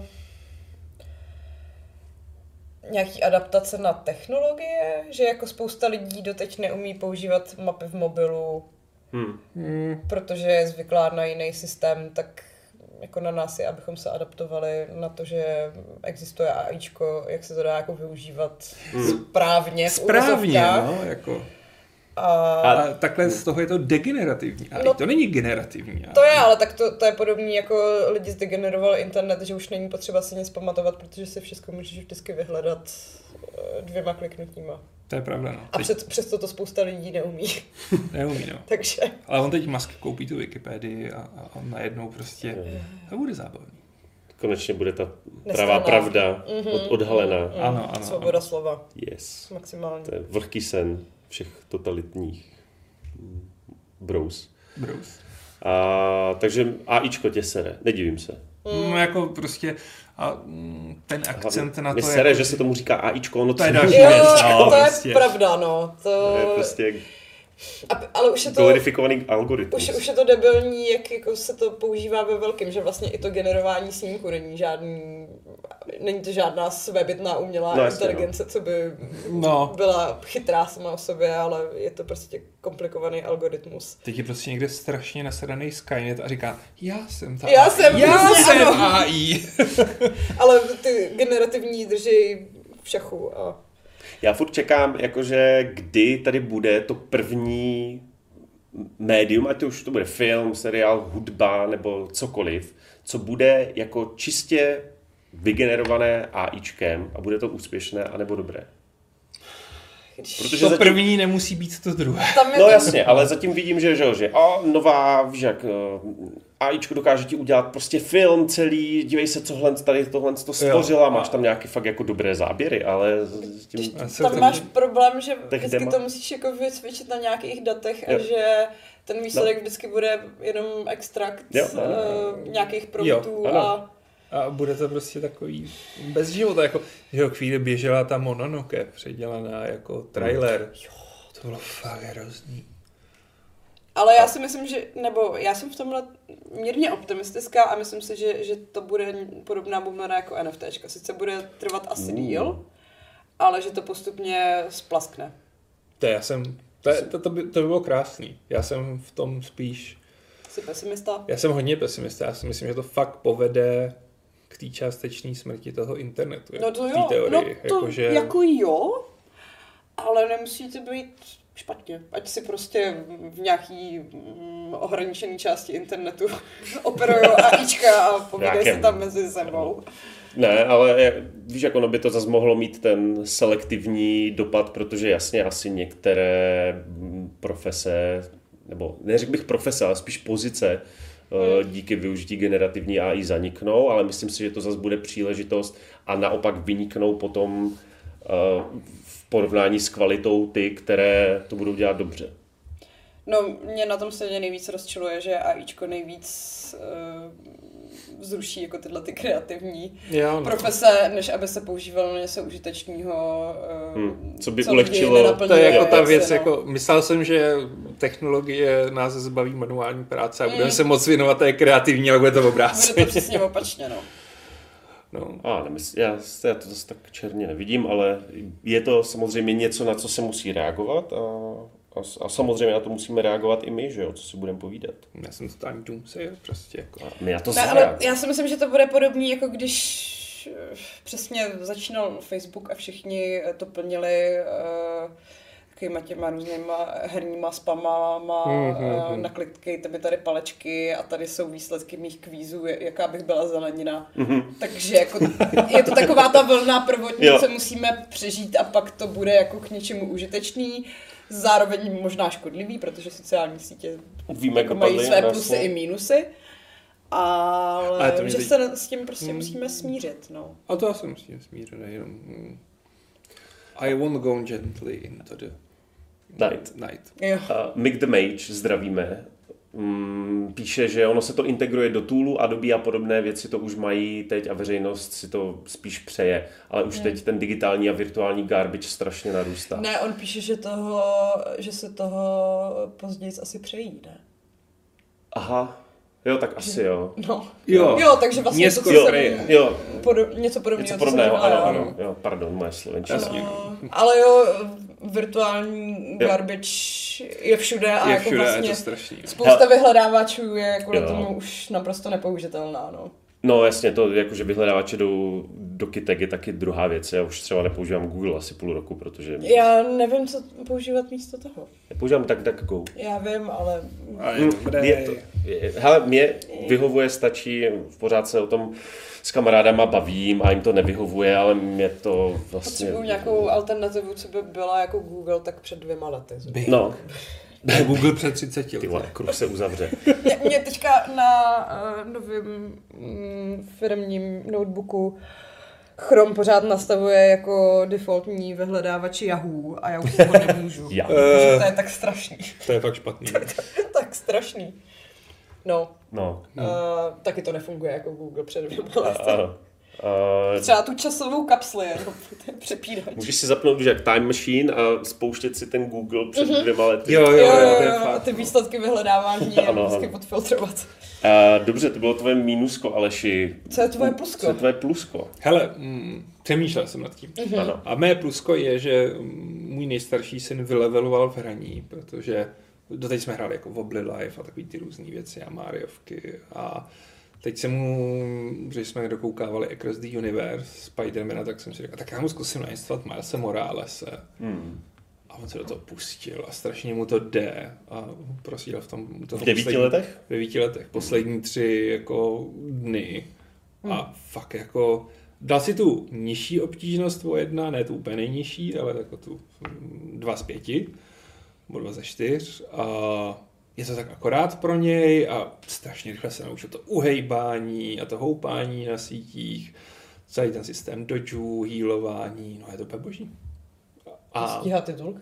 nějaký adaptace na technologie, že jako spousta lidí doteď neumí používat mapy v mobilu, Hmm. Hmm. protože je zvyklá na jiný systém, tak jako na nás je, abychom se adaptovali na to, že existuje AIčko, jak se to dá jako využívat Hmm. správně v Správně, uvozovkách. no, jako. A A takhle z toho je to degenerativní. A No, to není generativní. to je, ale tak to, to je podobný, jako lidi zdegenerovali internet, že už není potřeba si nic pamatovat, protože si všechno můžeš vždycky vyhledat eh, dvěma kliknutíma. To je pravda, no. A Teď před, přesto to spousta lidí neumí. neumí, no. Takže Ale on teď Musk koupí tu Wikipedii a, a on najednou prostě, to bude zábavný. Konečně bude ta Nestranná. pravá pravda Mhm. od, odhalená. Mm, Ano, ano, svoboda ano. slova. Yes. Maximálně. To je vlhký sen všech totalitních mm, bros. Bruce. A, takže AIčko tě sere, nedivím se. Mm. No jako prostě a mm, ten akcent na Mě to, sere, jako, že se tomu říká AIčko, ono To je co- další Jo, věc, no, to je prostě. pravda, no. To... to je prostě A, ale už je to... glorifikovaný algoritmus. Už, už je to debilní, jak jako se to používá ve velkém, že vlastně i to generování snímku není žádný, není to žádná svébytná umělá No, jasně, inteligence, co by No. byla chytrá sama o sobě, ale je to prostě komplikovaný algoritmus. Teď je prostě někde strašně nasadaný Skynet a říká, já jsem ta Já A I. jsem, já přesně, jsem ano. A I. Ale ty generativní drží v šachu a Já furt čekám, jakože kdy tady bude to první médium, ať to už to bude film, seriál, hudba nebo cokoliv, co bude jako čistě vygenerované AIčkem a bude to úspěšné anebo dobré. Protože To zatím, první nemusí být to druhé. tam je no ten- jasně, ale zatím vidím, že, že, že a nová, víš jak, eh, AIčko dokáže ti udělat prostě film celý, dívej se, cohle tady tohle to stvořila, máš tam nějaké fakt jako dobré záběry, ale s tím, A co Tam to- máš problém, že Těch vždycky demo- to musíš jako vycvičit na nějakých datech Jo. a že ten výsledek no. vždycky bude jenom extrakt Jo, uh, ano. nějakých promptů Jo, ano. a A bude to prostě takový bez života, jako, že o chvíli běžela ta Mononoke předělaná jako trailer. Jo, to bylo fakt hrozný. ale já si myslím, že, nebo já jsem v tomhle mírně optimistická a myslím si, že, že to bude podobná bublina jako NFTčka. Sice bude trvat asi Mm. díl, ale že to postupně splaskne. To já jsem, to, je- to, to, by, to by bylo krásný. Já jsem v tom spíš, Jsi pesimista? já jsem hodně pesimista, já si myslím, že to fakt povede k té částečné smrti toho internetu. No to v té jo, teorii. no to jako, že... jako jo, ale nemusí to být špatně. Ať si prostě v nějaký mm, ohraničený části internetu operujou AIčka a povídají si Nějakém- tam mezi sebou. Ne, ale je- víš, jak ono by to zase mohlo mít ten selektivní dopad, protože jasně asi některé mm, profese, nebo neřekl bych profese, ale spíš pozice hmm. díky využití generativní A I zaniknou, ale myslím si, že to zase bude příležitost a naopak vyniknou potom eh, v porovnání s kvalitou ty, které to budou dělat dobře. No, mě na tom stejně nejvíc rozčiluje, že AIčko nejvíc uh, zruší jako tyhle ty kreativní jo, no. profese, než aby se používalo na něco užitečného, hmm. co by co ulehčilo. To je jako ta věc, no. jako, myslel jsem, že technologie nás zbaví manuální práce a Mm. budeme se moc věnovat té kreativní, ale bude to obráceně. Bude to přesně opačně, no. No. A nemysl, já, já to zase tak černě nevidím, ale je to samozřejmě něco, na co se musí reagovat a, a, a samozřejmě na to musíme reagovat i my, že jo, co si budeme povídat. Já jsem totální doomsayer, prostě jako. A my na to Ne, zareagujeme. ale já si myslím, že to bude podobný, jako když přesně začínal Facebook a všichni to plnili uh, takovýma těma různýma herníma spamama, mm-hmm. uh, naklikejte mi tady palečky a tady jsou výsledky mých kvízů, jaká bych byla zelenina. Mm-hmm. Takže jako, je to taková ta vlna prvotní, Jo. co musíme přežít a pak to bude jako k něčemu užitečný, zároveň možná škodlivý, protože sociální sítě Víme, jako jak mají dopadly své na plusy slo- i mínusy. Ale, Ale to mě že teď- se s tím prostě Hmm. musíme smířit, no. A to já jsem s tím smířený, jenom... mm. I won't go gently into the Night. night. Jo. Uh, Mick the Mage, zdravíme, mm, píše, že ono se to integruje do Toolu, Adobe a podobné věci to už mají teď a veřejnost si to spíš přeje, ale už Hmm. teď ten digitální a virtuální garbage strašně narůstá. Ne, on píše, že, toho, že se toho později asi přejí, ne? Aha, jo, tak asi jo. No. Jo. Jo, takže vlastně Mně to, co skoro jsem- přeje. Jo, Podo- něco podobného. něco co podobného, jsem ano, říkala, ano, jo. jo, pardon, moje slovenčina. Jasně. No, ale jo, virtuální Jo. garbage je všude a Je jako všude, vlastně je to strašný. spousta vyhledávačů je jako Jo. na tomu už naprosto nepoužitelná, no. No jasně, to jakože vyhledávače jdou do kytek je taky druhá věc. Já už třeba nepoužívám Google asi půl roku, protože Já nevím, co používat místo toho. nepoužívám DuckDuckGo. Já vím, ale... A je Hmm, dobré. je to, je, hele, mě vyhovuje, stačí, pořád se o tom s kamarádama bavím a jim to nevyhovuje, ale mě to vlastně... Potřebuju nějakou alternativu, co by byla jako Google tak před dvěma lety. Bing. No, Google před třiceti ty lety. vole, kruh se uzavře. Mě, mě teďka na uh, novém mm, firmním notebooku Chrome pořád nastavuje jako defaultní vyhledávač Yahoo a já už toho nemůžu. Já. Protože to je tak strašný. To je fakt špatný. tak strašný. No, No, uh, taky to nefunguje jako Google před dvěma a, lety. a, a, Třeba tu časovou kapsli, jenom to je přepínač. můžeš si zapnout, že jak Time Machine a spouštět si ten Google před dvěma lety. Jo, jo, Jo, jo, jo, to je jo, a fakt. ty výsledky vyhledávání Ano, je vždycky ano. odfiltrovat. A, dobře, to bylo tvoje mínusko, Aleši. Co je tvoje plusko? Co je tvoje plusko? Hele, mm, přemýšlel jsem nad tím. Mhm. Ano. A mé plusko je, že mm, můj nejstarší syn vyleveloval v hraní, protože doteď jsme hráli jako Wobbly Life a takový ty různé věci a Mariovky a teď jsem mu, že jsme dokoukávali Across the Universe, Spidermana, tak jsem si řekl, tak já mu zkusím nainstalovat Milese Moralese. Hmm. A on se do toho pustil a strašně mu to jde a prosídal v tom toho V devíti poslední- letech? V devíti letech. Poslední tři jako dny. A fakt jako dal si tu nižší obtížnost o jedna, ne tu úplně nejnižší, ale jako tu mm, dva z pěti, nebo dva ze čtyř. A je to tak akorát pro něj a strašně rychle se naučil to uhejbání a to houpání na sítích, celý ten systém dodgeů, healování, no je to úplně boží. A Stíhá titulky?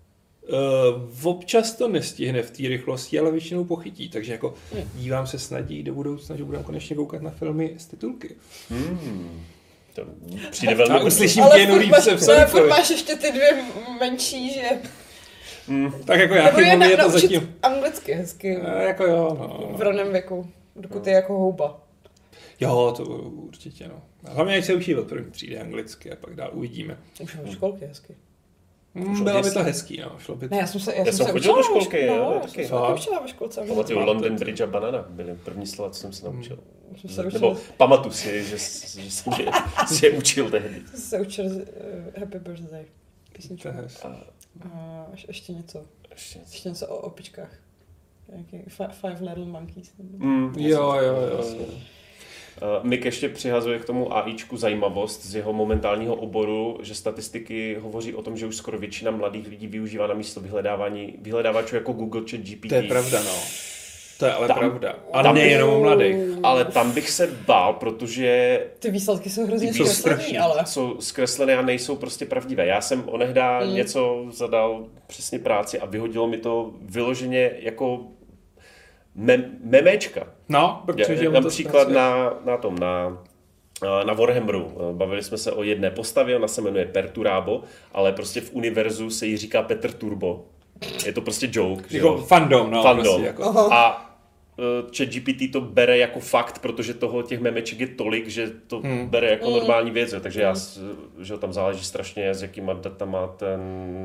uh, občas to nestihne v té rychlosti, ale většinou pochytí, takže jako Hmm. dívám se s nadějí do budoucna, že budeme konečně koukat na filmy z titulky. Hmm. To přijde velmi... A uslyším Ale Keanu furt máš, Reevese v ne, furt Sonicovi. máš ještě ty dvě menší, že... Tak jako já Nebo je je, na, je to naučit zatím. anglicky hezky. Eh, Jako jo, no. V raném věku, dokud je jako houba. Jo, to určitě, no. Hlavně ať se učí od první třídy anglicky a pak dál uvidíme. Už ve školky hezky. Hmm, bylo by to hezký, no. Šlo by to. Ne, já jsem se, já Já jsem jsem se chodil učila do ve školky, škole, jo, no, já taky. jsem se Fakt? taky učila ve školce. Pamatuju, Máte London to. Bridge a banana byly první slova, co jsem se naučil. Jsem se Nebo učil, pamatuju si, že, že jsem je, že je učil tehdy. jsem se učil uh, Happy Birthday. Písničku. To je hezký. A A ještě, ještě něco. ještě něco. Ještě něco o opičkách. Nějaký fi- Five Little Monkeys. Mm, Jo, jo, jo. Uh, Mik ještě přihazuje k tomu AIčku zajímavost z jeho momentálního oboru, že statistiky hovoří o tom, že už skoro většina mladých lidí využívá na místo vyhledávání vyhledávačů jako Google Chat G P T. To je pravda, no. To je ale Tam- pravda. A tam- nejenom o mladých. Ale tam bych se bál, protože Ty výsledky jsou hrozně Ty zkreslený, strašný. ale... jsou zkreslené a nejsou prostě pravdivé. Já jsem onehdá Mm. něco zadal přesně práci a vyhodilo mi to vyloženě jako mem, memečka. No, protože je, on to například zpracuje. na, na tom, na, na Warhammeru. Bavili jsme se o jedné postavě, ona se jmenuje Perturabo, ale prostě v univerzu se jí říká Petr Turbo. Je to prostě joke. Že Jako jo? fandom, no. Fandom. Prostě jako. A uh, ChatGPT to bere jako fakt, protože toho těch memeček je tolik, že to hmm. bere jako Hmm. normální věc. Jo. Takže já, že tam záleží strašně, s jakýma datama ten...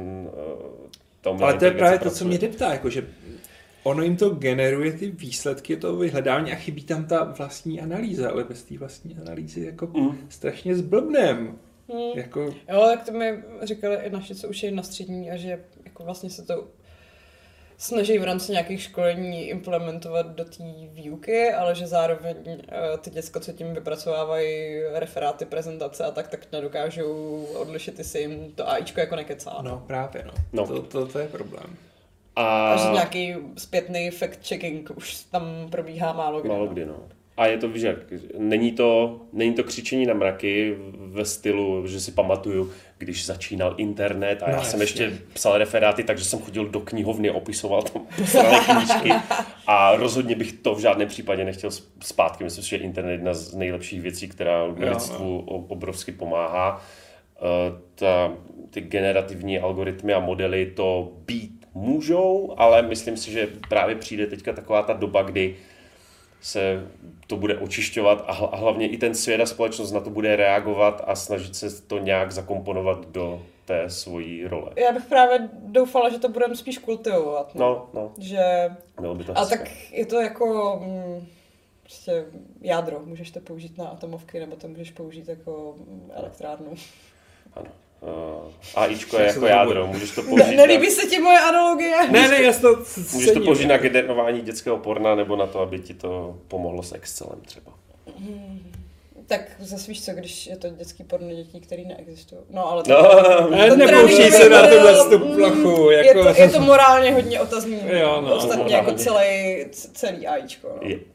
Uh, Ale to je právě to, co mě deptá, jako, že ono jim to generuje ty výsledky toho vyhledávání a chybí tam ta vlastní analýza, ale bez té vlastní analýzy jako mm. strašně zblbnem. Hmm. Jako... Jo, tak to mi říkali i naši, co už je na střední a že jako vlastně se to snaží v rámci nějakých školení implementovat do té výuky, ale že zároveň uh, ty děcka, co tím vypracovávají referáty, prezentace a tak, tak nedokážou odlišit, jestli jim to AIčko jako nekecá. No právě, no. no. To, to, to je problém. A... a že nějaký zpětný fact-checking už tam probíhá málo kdy. Málo kdy, no. A je to, víš jak, není to, není to křičení na mraky ve stylu, že si pamatuju, když začínal internet a já no, jsem ještě. ještě psal referáty, takže jsem chodil do knihovny, opisoval tam posrané knížky a rozhodně bych to v žádném případě nechtěl zpátky. Myslím si, že internet je jedna z nejlepších věcí, která lidstvu obrovsky pomáhá. Ta, ty generativní algoritmy a modely to být můžou, ale myslím si, že právě přijde teďka taková ta doba, kdy se to bude očišťovat a hlavně i ten svět a společnost na to bude reagovat a snažit se to nějak zakomponovat do té svojí role. Já bych právě doufala, že to budeme spíš kultivovat. No, no. Že... Bylo by to a hezké. tak je to jako mm, prostě jádro. Můžeš to použít na atomovky, nebo to můžeš použít jako elektrárnu. Ano. Uh, AIčko je jako jádro, můžeš to použít Ne, nelíbí na... se ti moje analogie? Ne, ne, já to Můžeš to použít na generování dětského porna nebo na to, aby ti to pomohlo s Excelem třeba. Hmm. Tak zase víš co, když je to dětský porno dětí, který neexistují. No, ale to, No, to nepoužij se na tuhle tu plochu. Je, Jako... to, je to morálně hodně otazný. Jo, no, ostatně jako celý, celý AIčko. No. Je.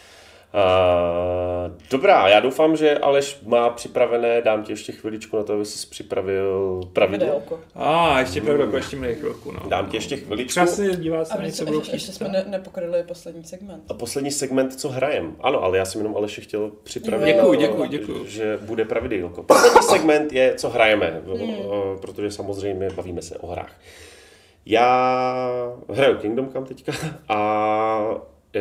Uh, dobrá, já doufám, že Aleš má připravené, dám ti ještě chviličku na to, aby jsi připravil pravidlo. Videolko. A, ještě pravdu, ještě mi chvilku, no. Dám ti ještě chviličku. Krásně dívá se A na my něco ještě, budou ještě, ještě chtít. jsme ne, nepokryli poslední segment. A poslední segment, co hrajem. Ano, ale já jsem jenom Aleši chtěl připravit. Děkuju, Jo. děkuju, děkuju. Že bude pravidelko. Poslední segment je, co hrajeme, Hmm. protože samozřejmě bavíme se o hrách. Já hraju Kingdom Come teďka a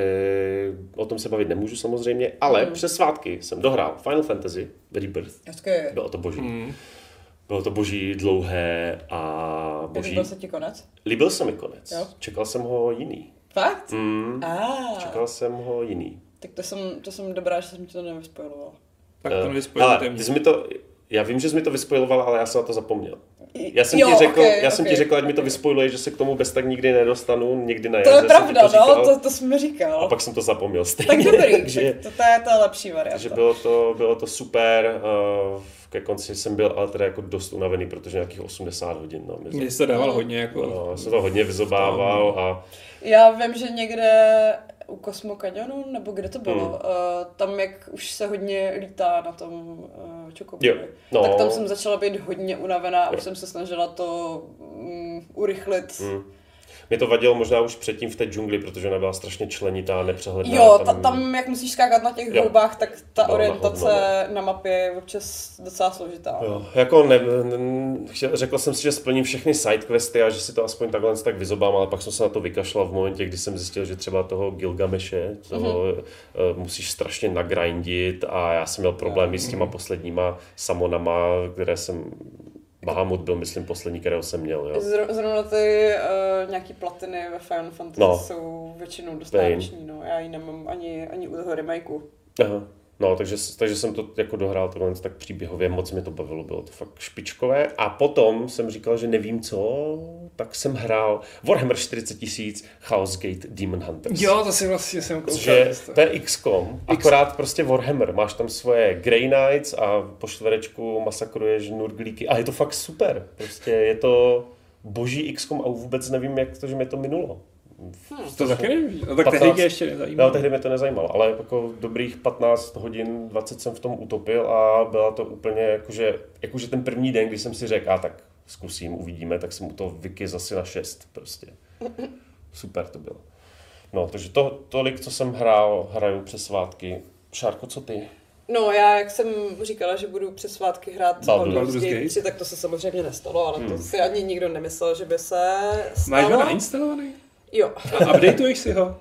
e, o tom se bavit nemůžu samozřejmě, ale Hmm. přes svátky jsem dohrál Final Fantasy Rebirth. Hezky. Bylo to boží. Mm. Bylo to boží, dlouhé a boží. Líbil se ti konec? Líbil se mi konec. Jo. Čekal jsem ho jiný. Fakt? Mm. Ah. Čekal jsem ho jiný. Tak to jsem, to jsem dobrá, že jsem ti to nevyspojiloval. Tak to Eh, nevyspojujte ale mě. ty jsi mi to, já vím, že jsi mi to vyspojiloval, ale já jsem na to zapomněl. Já jsem Jo, ti řekl, okay, já jsem okay. ti řekl, ať mi to vyspojiluje, že se k tomu bez tak nikdy nedostanu, někdy na To jaře je jsem pravda, ti to no, říkal, to, to jsi mi A říkal. pak jsem to zapomněl stejně. Tak dobrý, takže, tak to, to je ta lepší takže varianta. bylo to, bylo to super. Uh, ke konci jsem byl ale teda jako dost unavený, protože nějakých osmdesát hodin. No, Mně se dával hodně jako... no, já jsem to hodně vyzobával a Já vím, že někde u Cosmo Canyonu, nebo kde to bylo, Hmm. hmm. uh, tam jak už se hodně lítá na tom uh, Chocoboy, Jo, no. tak tam jsem začala být hodně unavená a Jo. už jsem se snažila to um, urychlit. Hmm. Mě to vadilo možná už předtím v té džungli, protože ona byla strašně členitá, nepřehledná. Jo, tam... Ta, tam jak musíš skákat na těch Jo. houbách, tak ta Bylo orientace na na mapě je občas docela složitá. Jo, jako ne, ne, řekl jsem si, že splním všechny sidequesty a že si to aspoň takhle tak vyzobám, ale pak jsem se na to vykašlal v momentě, kdy jsem zjistil, že třeba toho Gilgameše toho mm-hmm. uh, musíš strašně nagrindit a já jsem měl problémy s těma posledníma samonama, které jsem... Bahamut byl, myslím, poslední, kterého jsem měl, jo. Zr- Zrovna ty uh, nějaký platiny ve Final Fantasy No. jsou většinou dost Pain. náročný, no. Já ji nemám ani, ani u toho remakeu. Aha. No, takže, takže jsem to jako dohrál tohle tak příběhově, moc mě to bavilo, bylo to fakt špičkové. A potom jsem říkal, že nevím co, tak jsem hrál Warhammer čtyřicet tisíc Chaos Gate Demon Hunters. Jo, to si vlastně jsem koukal. Že to je X COM, akorát prostě Warhammer. Máš tam svoje Grey Knights a po čtverečku masakruješ nurglíky a je to fakt super. Prostě je to boží X COM a vůbec nevím, jak to, že mě to minulo. Hmm. To taky nevím. No, tak patnáct tehdy mě ještě nezajímalo. No, tehdy mě to nezajímalo, ale jako dobrých patnáct hodin, dvacet jsem v tom utopil a byla to úplně jakože, jakože ten první den, kdy jsem si řekl, a tak zkusím, uvidíme, tak jsem u toho vykys asi na šest prostě. Super to bylo. No, takže to, tolik, co jsem hrál, hraju přes svátky. Šárko, co ty? No já, jak jsem říkala, že budu přes svátky hrát Baldur's Gate tři, tak to se samozřejmě nestalo, ale hmm. to si ani nikdo nemyslel, že by se stalo. Máš ho nainstalovaný? Jo. A updateuješ si ho?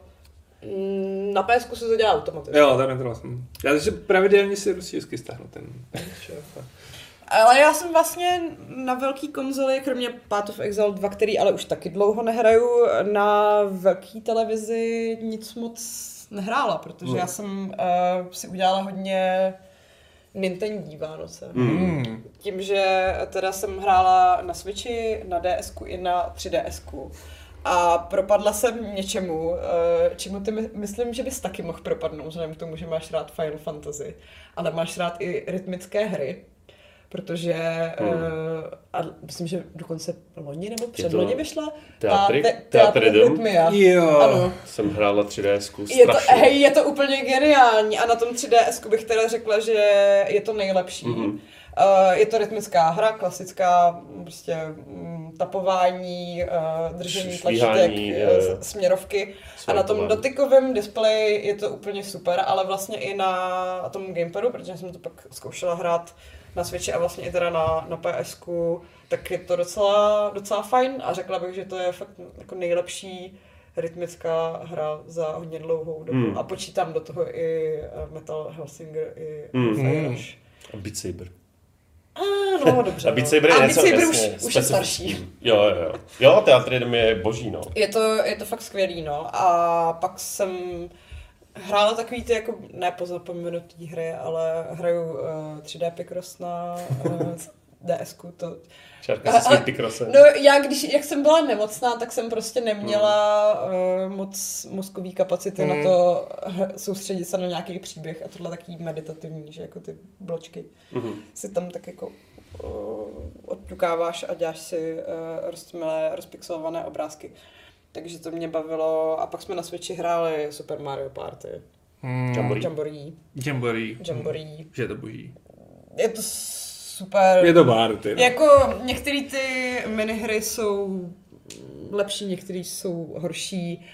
Na P S ku se to dělá automaticky. Jo, tam netrval jsem. Já takže pravidelně si prostě vždycky stáhnu ten šéf. Ale já jsem vlastně na velký konzoli, kromě Path of Exile dva, který ale už taky dlouho nehraju, na velký televizi nic moc nehrála, protože no. já jsem uh, si udělala hodně Nintendo Vánoce. Mm. Tím, že teda jsem hrála na Switchi, na D S ku i na tři D S ku. A propadla jsem něčemu, uh, čemu ty my, myslím, že bys taky mohl propadnout, vzhledem k tomu, že máš rád Final Fantasy, ale máš rád i rytmické hry. Protože, hmm. uh, a myslím, že dokonce loni nebo předloni vyšla Teatry, te, Teatridum. Jo. Ano. Jsem hrál na tři D S ku, je to, hej, je to úplně geniální a na tom tři D S ku bych teda řekla, že je to nejlepší. Mm-hmm. Uh, je to rytmická hra, klasická prostě um, tapování, uh, držení tlačítek, uh, směrovky a na tom dotykovém displeji je to úplně super, ale vlastně i na tom gamepadu, protože jsem to pak zkoušela hrát na Switchi a vlastně i teda na, na P S ku, tak je to docela, docela fajn a řekla bych, že to je fakt jako nejlepší rytmická hra za hodně dlouhou dobu. Mm. A počítám do toho i Metal Hellsinger, i mm. Fire Rush. A Beat Saber. A no, dobře. A Beat Saber je no. něco Saber jasně, už, už je starší. Jo, jo, jo. Jo, Teatridum je boží, no. Je to, je to fakt skvělý, no. A pak jsem hrála takový ty jako nepozapomenutý hry, ale hraju uh, tři dé Picross na uh, D S ku. To... Šárka se svým Picrossem. No já, když, jak jsem byla nemocná, tak jsem prostě neměla hmm. uh, moc mozkový kapacity hmm. na to uh, soustředit se na nějaký příběh a tohle taky meditativní, že jako ty bločky hmm. si tam tak jako uh, odťukáváš a děláš si uh, roztmilé, rozpixelované obrázky. Takže to mě bavilo a pak jsme na Switchi hráli Super Mario Party. Hmm. Jamboree. Jamboree. Jamboree. Jamboree. Hmm. Že je to boží. Je to super. Je to Party. No. Jako některé ty minihry jsou lepší, některé jsou horší.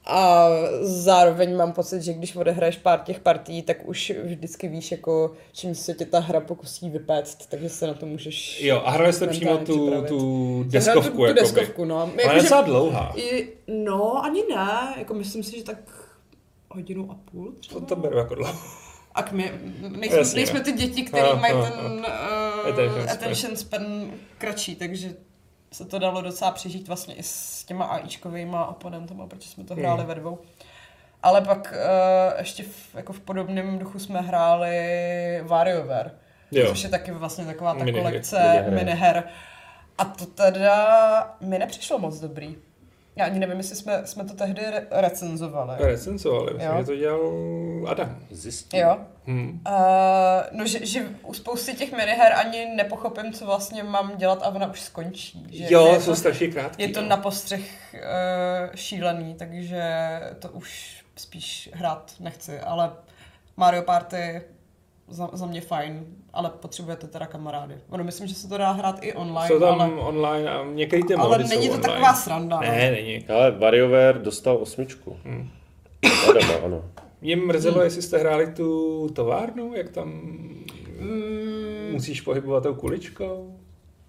A zároveň mám pocit, že když odehraješ pár těch partí, tak už vždycky víš, jako, čím se tě ta hra pokusí vypéct, takže se na to můžeš. Jo, a hrali jste přímo tu, tu deskovku. Tu, tu deskovku, no. Ona je docela dlouhá. I, no, ani ne, jako myslím si, že tak hodinu a půl třeba. To, to beru jako dlouho. A my nejsme, Jasně, nejsme ty děti, které mají no, ten no. Uh, attention, attention span kratší, takže se to dalo docela přežít vlastně i s těma AIčkovýma oponentama, protože jsme to hráli hmm. ve dvou. Ale pak uh, ještě v, jako v podobném duchu jsme hráli WarioWare, jo. což je taky vlastně taková ta minihry. kolekce miniher. miniher. A to teda mi nepřišlo moc dobrý. Já ani nevím, jestli jsme, jsme to tehdy re- recenzovali. Recenzovali, myslím, že to dělal Adam. Zjistí. Jo. Hmm. Uh, no, že, že u spousty těch miniher ani nepochopím, co vlastně mám dělat a ona už skončí. Že, jo, že jsou strašně krátký. Je to no. na postřeh uh, šílený, takže to už spíš hrát nechci, ale Mario Party za, za mě fajn, ale potřebujete teda kamarády. Ono myslím, že se to dá hrát i online. Jsou tam ale, online a některý ty mody ale jsou není to online. taková sranda. Ne, není. Ale WarioWare dostal osmičku. Hmm. Adama, ano. Mě mrzelo, hmm. jestli jste hráli tu továrnu, jak tam mm. musíš pohybovat tou kuličkou.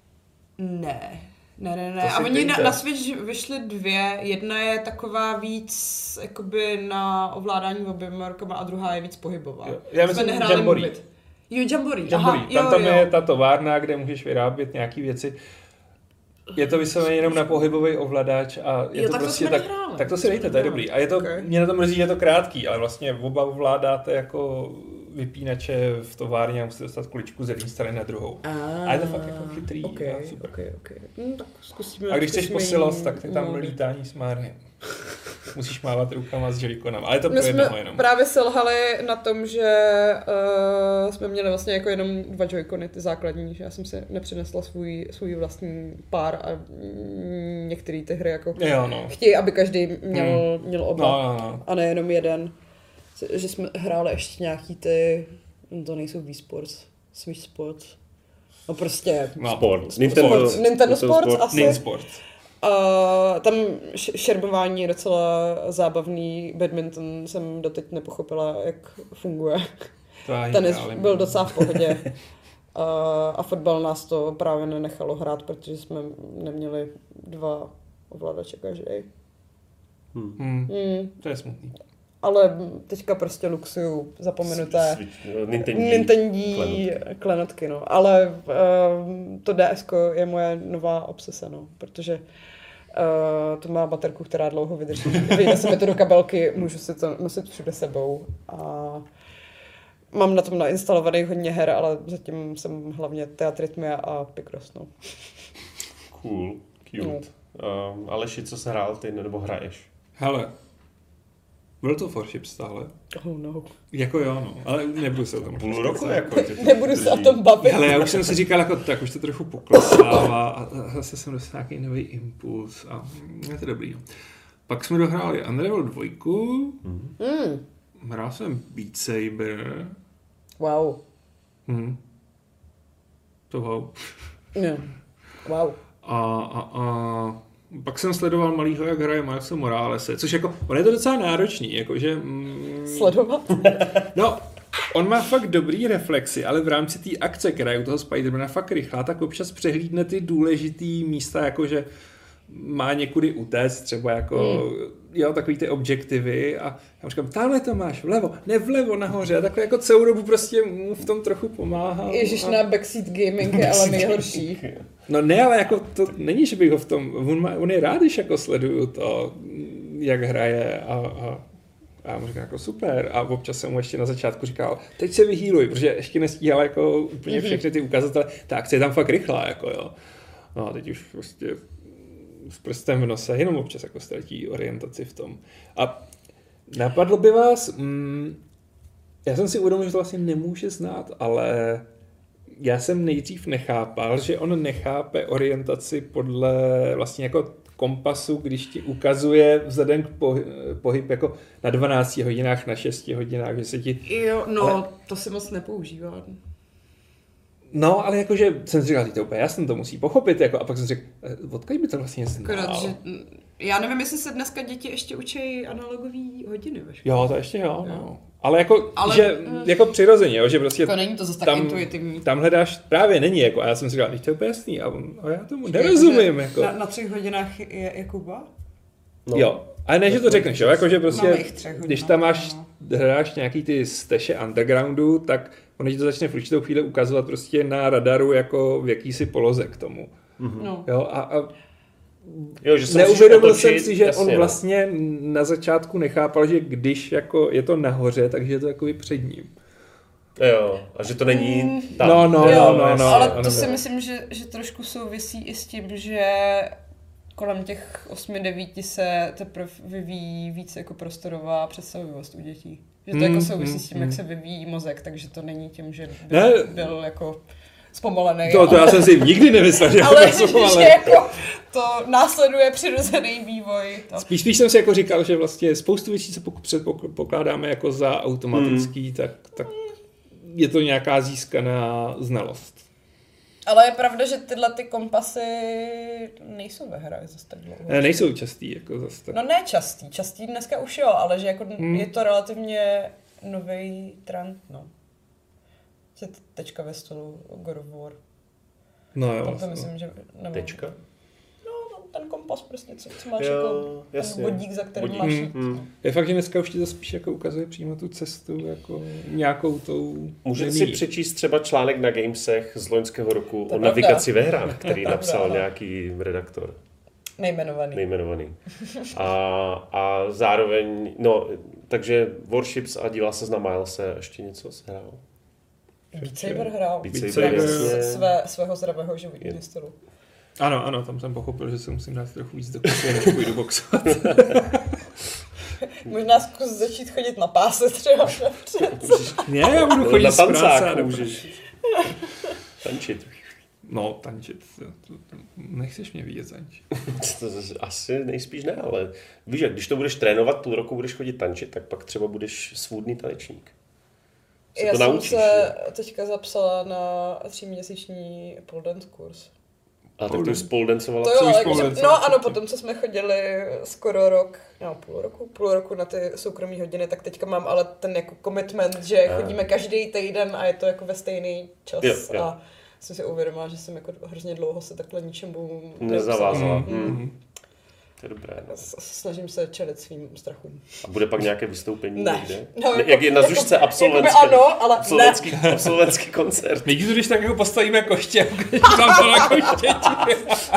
Ne. Ne, ne, ne. A oni na, na Switch vyšly dvě. Jedna je taková víc jakoby na ovládání oběma rukama a druhá je víc pohybová. Jo. Já myslím Jamboree. Jo, Jamboree. Jamboree. Aha, tam jo, tam jo. je ta továrna, kde můžeš vyrábět nějaký věci. Je to vysloveně jenom na pohybový ovladač a je jo, to tak prostě to tak, nehráli. tak to si dejte, to je dobrý. A je to, okay. Mě na to mrzí, že je to krátký, ale vlastně oba ovládáte jako vypínače v továrně a musíte dostat kuličku z jedné strany na druhou. A, a je to fakt jako chytrý. Okay, a super. Okay, okay. No, tak zkusíme, a když chceš posilost, tak ty tam no. lítání s Mariem. Musíš mávat rukama s joyconem, ale je to My pro jsme jednoho jenom. právě selhali na tom, že uh, jsme měli vlastně jako jenom dva joycony, ty základní, že já jsem si nepřinesla svůj, svůj vlastní pár a mm, některé ty hry jako jo, no. chtějí, aby každý měl, hmm. měl oba no, no, no. a nejenom jeden. Že jsme hráli ještě nějaký ty, to nejsou Wii Sports, Switch Sports, no prostě no, sport. sport. Nintendo, Nintendo, Nintendo Sports, Sports asi. Nintendo Sports. A tam šermování je docela zábavný. Badminton jsem doteď nepochopila, jak funguje. Tenis byl docela v pohodě. A, a fotbal nás to právě nenechalo hrát, protože jsme neměli dva ovladače každý. Hmm. Hmm. Hmm. To je smutný. Ale teďka prostě luxuju zapomenuté Nintendo klenotky, no. Ale uh, to D S je moje nová obsese, no, protože uh, to má baterku, která dlouho vydrží. Vyjde se mi to do kabelky, můžu si to nosit všude sebou. A mám na tom nainstalovaných hodně her, ale zatím jsem hlavně Teatrytmia a Picross, no. Cool, cute. No. Um, Aleši, co se hrál ty, nebo hraješ? Hele, World of Warship stále. Oh no. Jako jo, no. Ale nebudu se o tom půl roku jako. Nebudu se o tom bavit. Hele, já už jsem si říkal, jako tak už to trochu poklesává a zase jsem dostal nějaký nový impuls a je to dobrý. Pak jsme dohráli Unravel dva. Mm. Hrál jsem Beat Saber. Wow. Hmm. To wow. No. Wow. A, a, a pak jsem sledoval malýho, jak hraje Milesa Moralese, což jako, on je to docela náročný, jakože... Mm, sledovat? No, on má fakt dobrý reflexy, ale v rámci té akce, která je u toho Spidermana fakt rychlá, tak občas přehlídne ty důležitý místa, jakože má někudy utéct, třeba jako, mm. jo, takový ty objektivy a já mu říkám, tamhle to máš, vlevo, ne vlevo, nahoře a takhle jako celou dobu prostě mu v tom trochu pomáhá. Ježiš, a... na backseat gaming je ale nejhorší. No ne, ale jako to není, že bych ho v tom, on, má, on je rád, když jako sleduju to, jak hraje a, a, a já mu říkám jako super a občas jsem mu ještě na začátku říkal, teď se vyhýluj, protože ještě nestíhal jako úplně všechny ty ukazatele, ta akce je tam fakt rychlá, jako jo. No a teď už prostě s prstem v nose, jenom občas jako ztratí orientaci v tom. A napadlo by vás, mm, já jsem si uvědomil, že to vlastně nemůže znát, ale já jsem nejdřív nechápal, že on nechápe orientaci podle vlastně jako kompasu, když ti ukazuje vzhledem k pohyb jako na dvanácti hodinách, na šesti hodinách, že se ti... Jo, no, ale... to si moc nepoužívá. No, ale jakože jsem si říkal, to úplně jasný, to musí pochopit, jako, a pak jsem řekl, odkud by to vlastně znal? Akorát, že, já nevím, jestli se dneska děti ještě učí analogový hodiny ve škole. Jo, to ještě jo, jo. No. Ale jako, ale, že, jako přirozeně, jo, že prostě to není to zase tak tam, intuitivní. Tam hledáš, právě není, jako, a já jsem si říkal, to je úplně jasný, a, on, a já tomu nerozumím, jako. Na, na třech hodinách je, je Kuba? No. Jo, ale ne, že to řekneš, jo, jakože prostě, když tam máš, no. hledáš nějaký ty steše undergroundu, tak on ti to začne v určitou chvíli ukazovat prostě na radaru jako v jakýsi poloze k tomu. Mm-hmm. No. Jo, a, a jo, že neuvědomil jsem si, že jasně, on vlastně na začátku nechápal, že když jako je to nahoře, takže je to jakoby před ním. Jo, a že to není tam. No, no, jo, no, no, no. Ale no, to no. si myslím, že, že trošku souvisí i s tím, že kolem těch osmi devíti se teprve vyvíjí víc jako prostorová představivost u dětí. Že to mm, jako souvisí mm, s tím, mm. jak se vyvíjí mozek, takže to není tím, že byl, byl jako zpomalený. To, to ale... já jsem si nikdy nemyslel, že ale že jako to následuje přirozený vývoj. To. Spíš, spíš jsem si jako říkal, že vlastně spoustu věcí se předpokládáme jako za automatický, mm. tak, tak je to nějaká získaná znalost. Ale je pravda, že tyhle ty kompasy nejsou ve hrách zase tak dlouho. Ne, nejsou častý, jako zase tak. No ne častý, častý dneska už jo, ale že jako hmm. je to relativně nový trend, no. Je tečka ve stolu God of War. No jo. Tam to myslím, že... Nebo... Tečka? No, ten kompas prostě, co, co máš jo, jako jasně. ten bodík, za kterým bodík. máš mm, jít. mm. Je fakt, že dneska už ti to spíš jako ukazuje přímo tu cestu, jako nějakou tou... Můžete si přečíst třeba článek na Gamesech z loňského roku to o pravda. navigaci ve hrách, který pravda, napsal ano. nějaký redaktor. Nejmenovaný. Nejmenovaný. A, a zároveň, no, takže Warships a díval ses na Milese, ještě něco se hrál? Beat Saber hrál. Beat Saber je své, svého zdravého životního stylu. Ano, ano, tam jsem pochopil, že se musím dát trochu víc do kusy, než půjdu boxovat. Možná zkus začít chodit na páse třeba. Ne, já budu chodit na z práce. můžeš tančit. No, tančit. To, to, to, nechceš mě vidět tančit. Asi nejspíš ne, ale víš, jak když to budeš trénovat, půl roku budeš chodit tančit, tak pak třeba budeš svůdný tanečník. Se Já to jsem naučíš, se ne? teďka zapsala na tříměsíční pole dance kurz. A tak to už spoldencovala. To jo, ale, spoldencovala no ano, předtím. potom, co jsme chodili skoro rok, no půl roku, půl roku na ty soukromé hodiny, tak teďka mám ale ten jako commitment, že a. chodíme každý týden a je to jako ve stejný čas. Jo, jo. A jsem si uvědomila, že jsem jako hrozně dlouho se takhle ničemu Nezavázala. Mm, mm. Mm. To je dobré. No. Snažím se čelit svým strachům. A bude pak nějaké vystoupení Ne. někde? No, Ne, jako- jak je na Zušce jako- absolventský, jakoby ano, ale absolventský, absolventský koncert. Vidíš, když tak jako postavíme koště, když tam to na koštěti.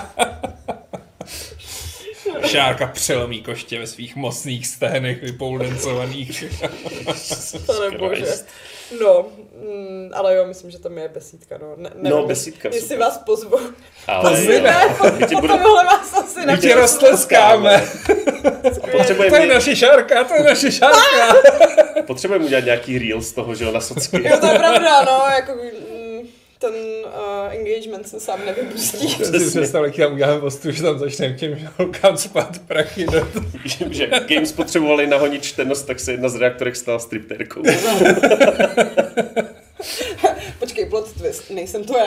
Šárka přelomí koště ve svých mocných sténech vypoulencovaných. Pane bože. No, mm, ale jo, myslím, že tam je besídka, no. Ne, nevím, No, besídka, jestli super. vás pozvu. Ale Pozvi, ne, Ne, my ti po budeme- tomhle vás asi My tě nechci roztleskáme. potřebujeme To je mít- naše Šárka, to je naše Šárka. potřebujeme udělat nějaký reel z toho, že jo, na socky. Jo, to je pravda, no, jako mm, ten uh, engagement se sám nevypustí. Já si představ, jak tam uděláme postup, že tam začneme těm holkám spát prachy do že, že Games potřebovali nahonit čtenost, tak se jedna z redaktorek stala striptérkou. Počkej, plot twist, nejsem to já.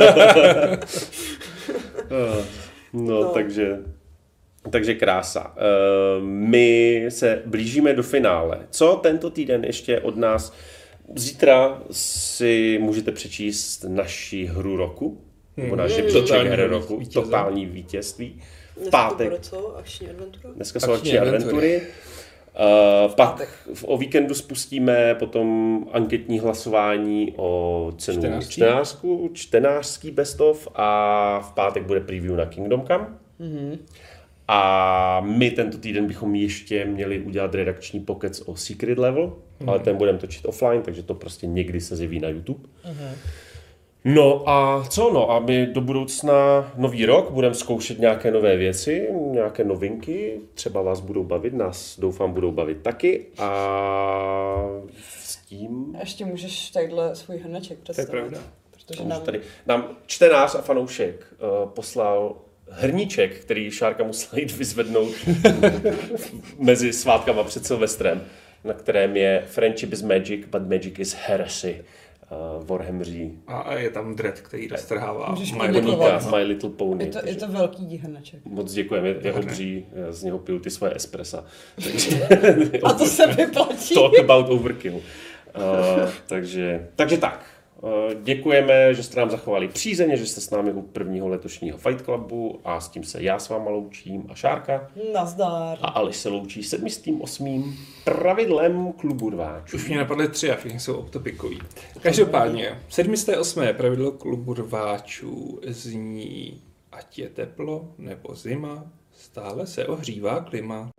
No, No. takže... Takže krása. Uh, my se blížíme do finále. Co tento týden ještě od nás? Zítra si můžete přečíst naši hru roku, nebo náš Hmm. žebříček Totální her roku, vítěze. totální vítězství. V Dneska to pátek, bude co? Akční adventura? dneska jsou Akční akční adventury. adventury. Uh, pak pátek. v, o víkendu spustíme potom anketní hlasování o cenu Čtenářský. čtenářsku, čtenářský best of a v pátek bude preview na Kingdom Come. Mhm. A my tento týden bychom ještě měli udělat redakční pokec o Secret Level, mm. ale ten budeme točit offline, takže to prostě někdy se zjeví na YouTube. Mm. No a co no? A my do budoucna nový rok budeme zkoušet nějaké nové věci, nějaké novinky, třeba vás budou bavit, nás doufám budou bavit taky a s tím... A ještě můžeš tadyhle svůj hrneček To je představit. pravda. Protože Můžu nám... tady, nám čtenář a fanoušek uh, poslal hrníček, který Šárka musela jít vyzvednout mezi svátkama před Silvestrem, na kterém je Friendship is magic, but magic is heresy. Uh, Warhammeří. A a je tam dread, který roztrhává. Můžeš Mají poděkovat. Koníka, My Little Pony. Je to, je takže to velký hrneček. moc děkujeme, je, je obří, já z něho piju ty svoje espressa. Takže, A to se vyplatí. talk about overkill. Uh, takže, takže tak. Uh, děkujeme, že jste nám zachovali přízeň, že jste s námi u prvního letošního Fight Clubu a s tím se já s váma loučím a Šárka. Nazdar. A Aleš se loučí sedmistým osmým pravidlem klubu rváčů. Už mě napadly tři a všichni jsou optopikový. Každopádně, sedmé osmé pravidlo klubu rváčů zní, ať je teplo nebo zima, stále se ohřívá klima.